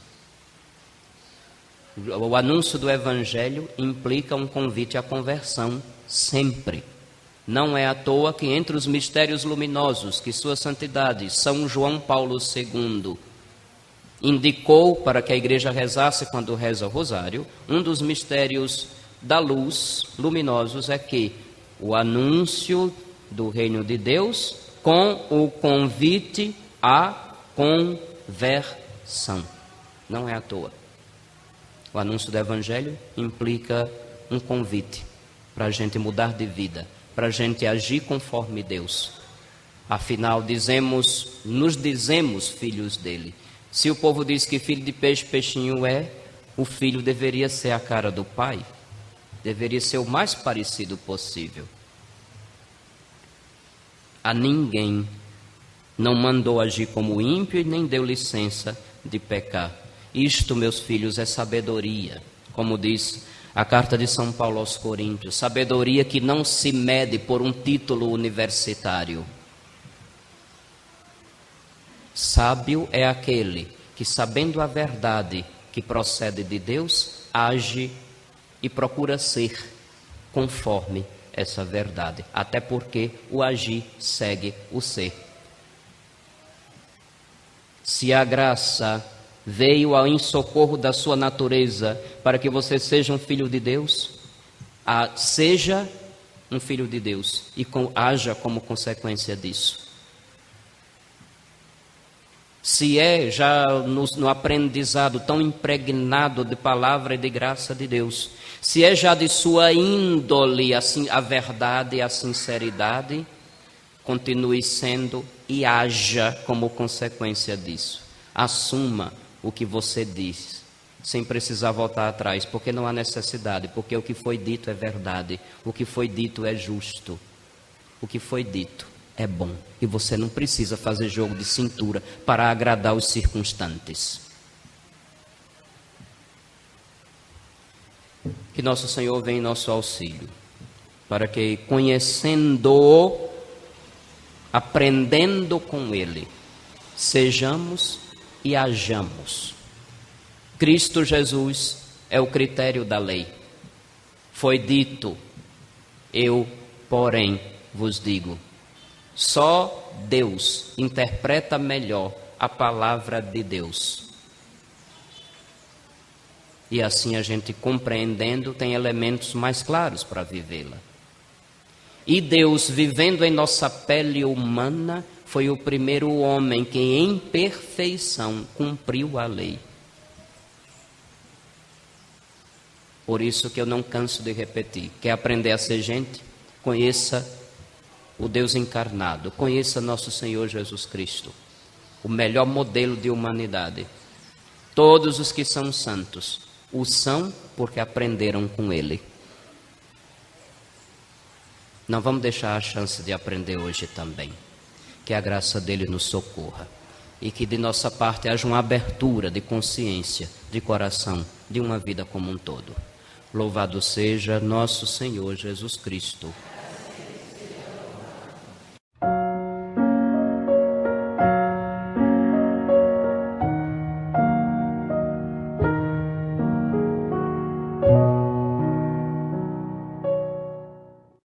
O anúncio do Evangelho implica um convite à conversão sempre. Não é à toa que entre os mistérios luminosos que Sua Santidade São João Paulo segundo indicou para que a igreja rezasse quando reza o rosário, um dos mistérios da luz luminosos é que o anúncio do reino de Deus com o convite à conversão. Não é à toa. O anúncio do Evangelho implica um convite para a gente mudar de vida, para a gente agir conforme Deus. Afinal, dizemos, nos dizemos filhos dele. Se o povo diz que filho de peixe, peixinho é, o filho deveria ser a cara do pai. Deveria ser o mais parecido possível. A ninguém não mandou agir como ímpio e nem deu licença de pecar. Isto, meus filhos, é sabedoria, como diz a carta de São Paulo aos Coríntios, sabedoria que não se mede por um título universitário. Sábio é aquele que, sabendo a verdade que procede de Deus, age e procura ser conforme essa verdade, até porque o agir segue o ser. Se a graça veio ao em socorro da sua natureza para que você seja um filho de Deus, a, seja um filho de Deus e com, haja como consequência disso. Se é já no, no aprendizado tão impregnado de palavra e de graça de Deus, se é já de sua índole assim, a verdade e a sinceridade, continue sendo e haja como consequência disso. Assuma o que você diz, sem precisar voltar atrás, porque não há necessidade, porque o que foi dito é verdade, o que foi dito é justo, o que foi dito é bom, e você não precisa fazer jogo de cintura para agradar os circunstantes. Que nosso Senhor venha em nosso auxílio, para que conhecendo-o, aprendendo com Ele, sejamos e hajamos. Cristo Jesus é o critério da lei. Foi dito, eu, porém, vos digo. Só Deus interpreta melhor a palavra de Deus. E assim a gente compreendendo tem elementos mais claros para vivê-la. E Deus, vivendo em nossa pele humana, foi o primeiro homem que em perfeição cumpriu a lei. Por isso que eu não canso de repetir. Quer aprender a ser gente? Conheça o Deus encarnado. Conheça nosso Senhor Jesus Cristo. O melhor modelo de humanidade. Todos os que são santos o são porque aprenderam com Ele. Não vamos deixar a chance de aprender hoje também. Que a graça dele nos socorra. E que de nossa parte haja uma abertura de consciência, de coração, de uma vida como um todo. Louvado seja nosso Senhor Jesus Cristo.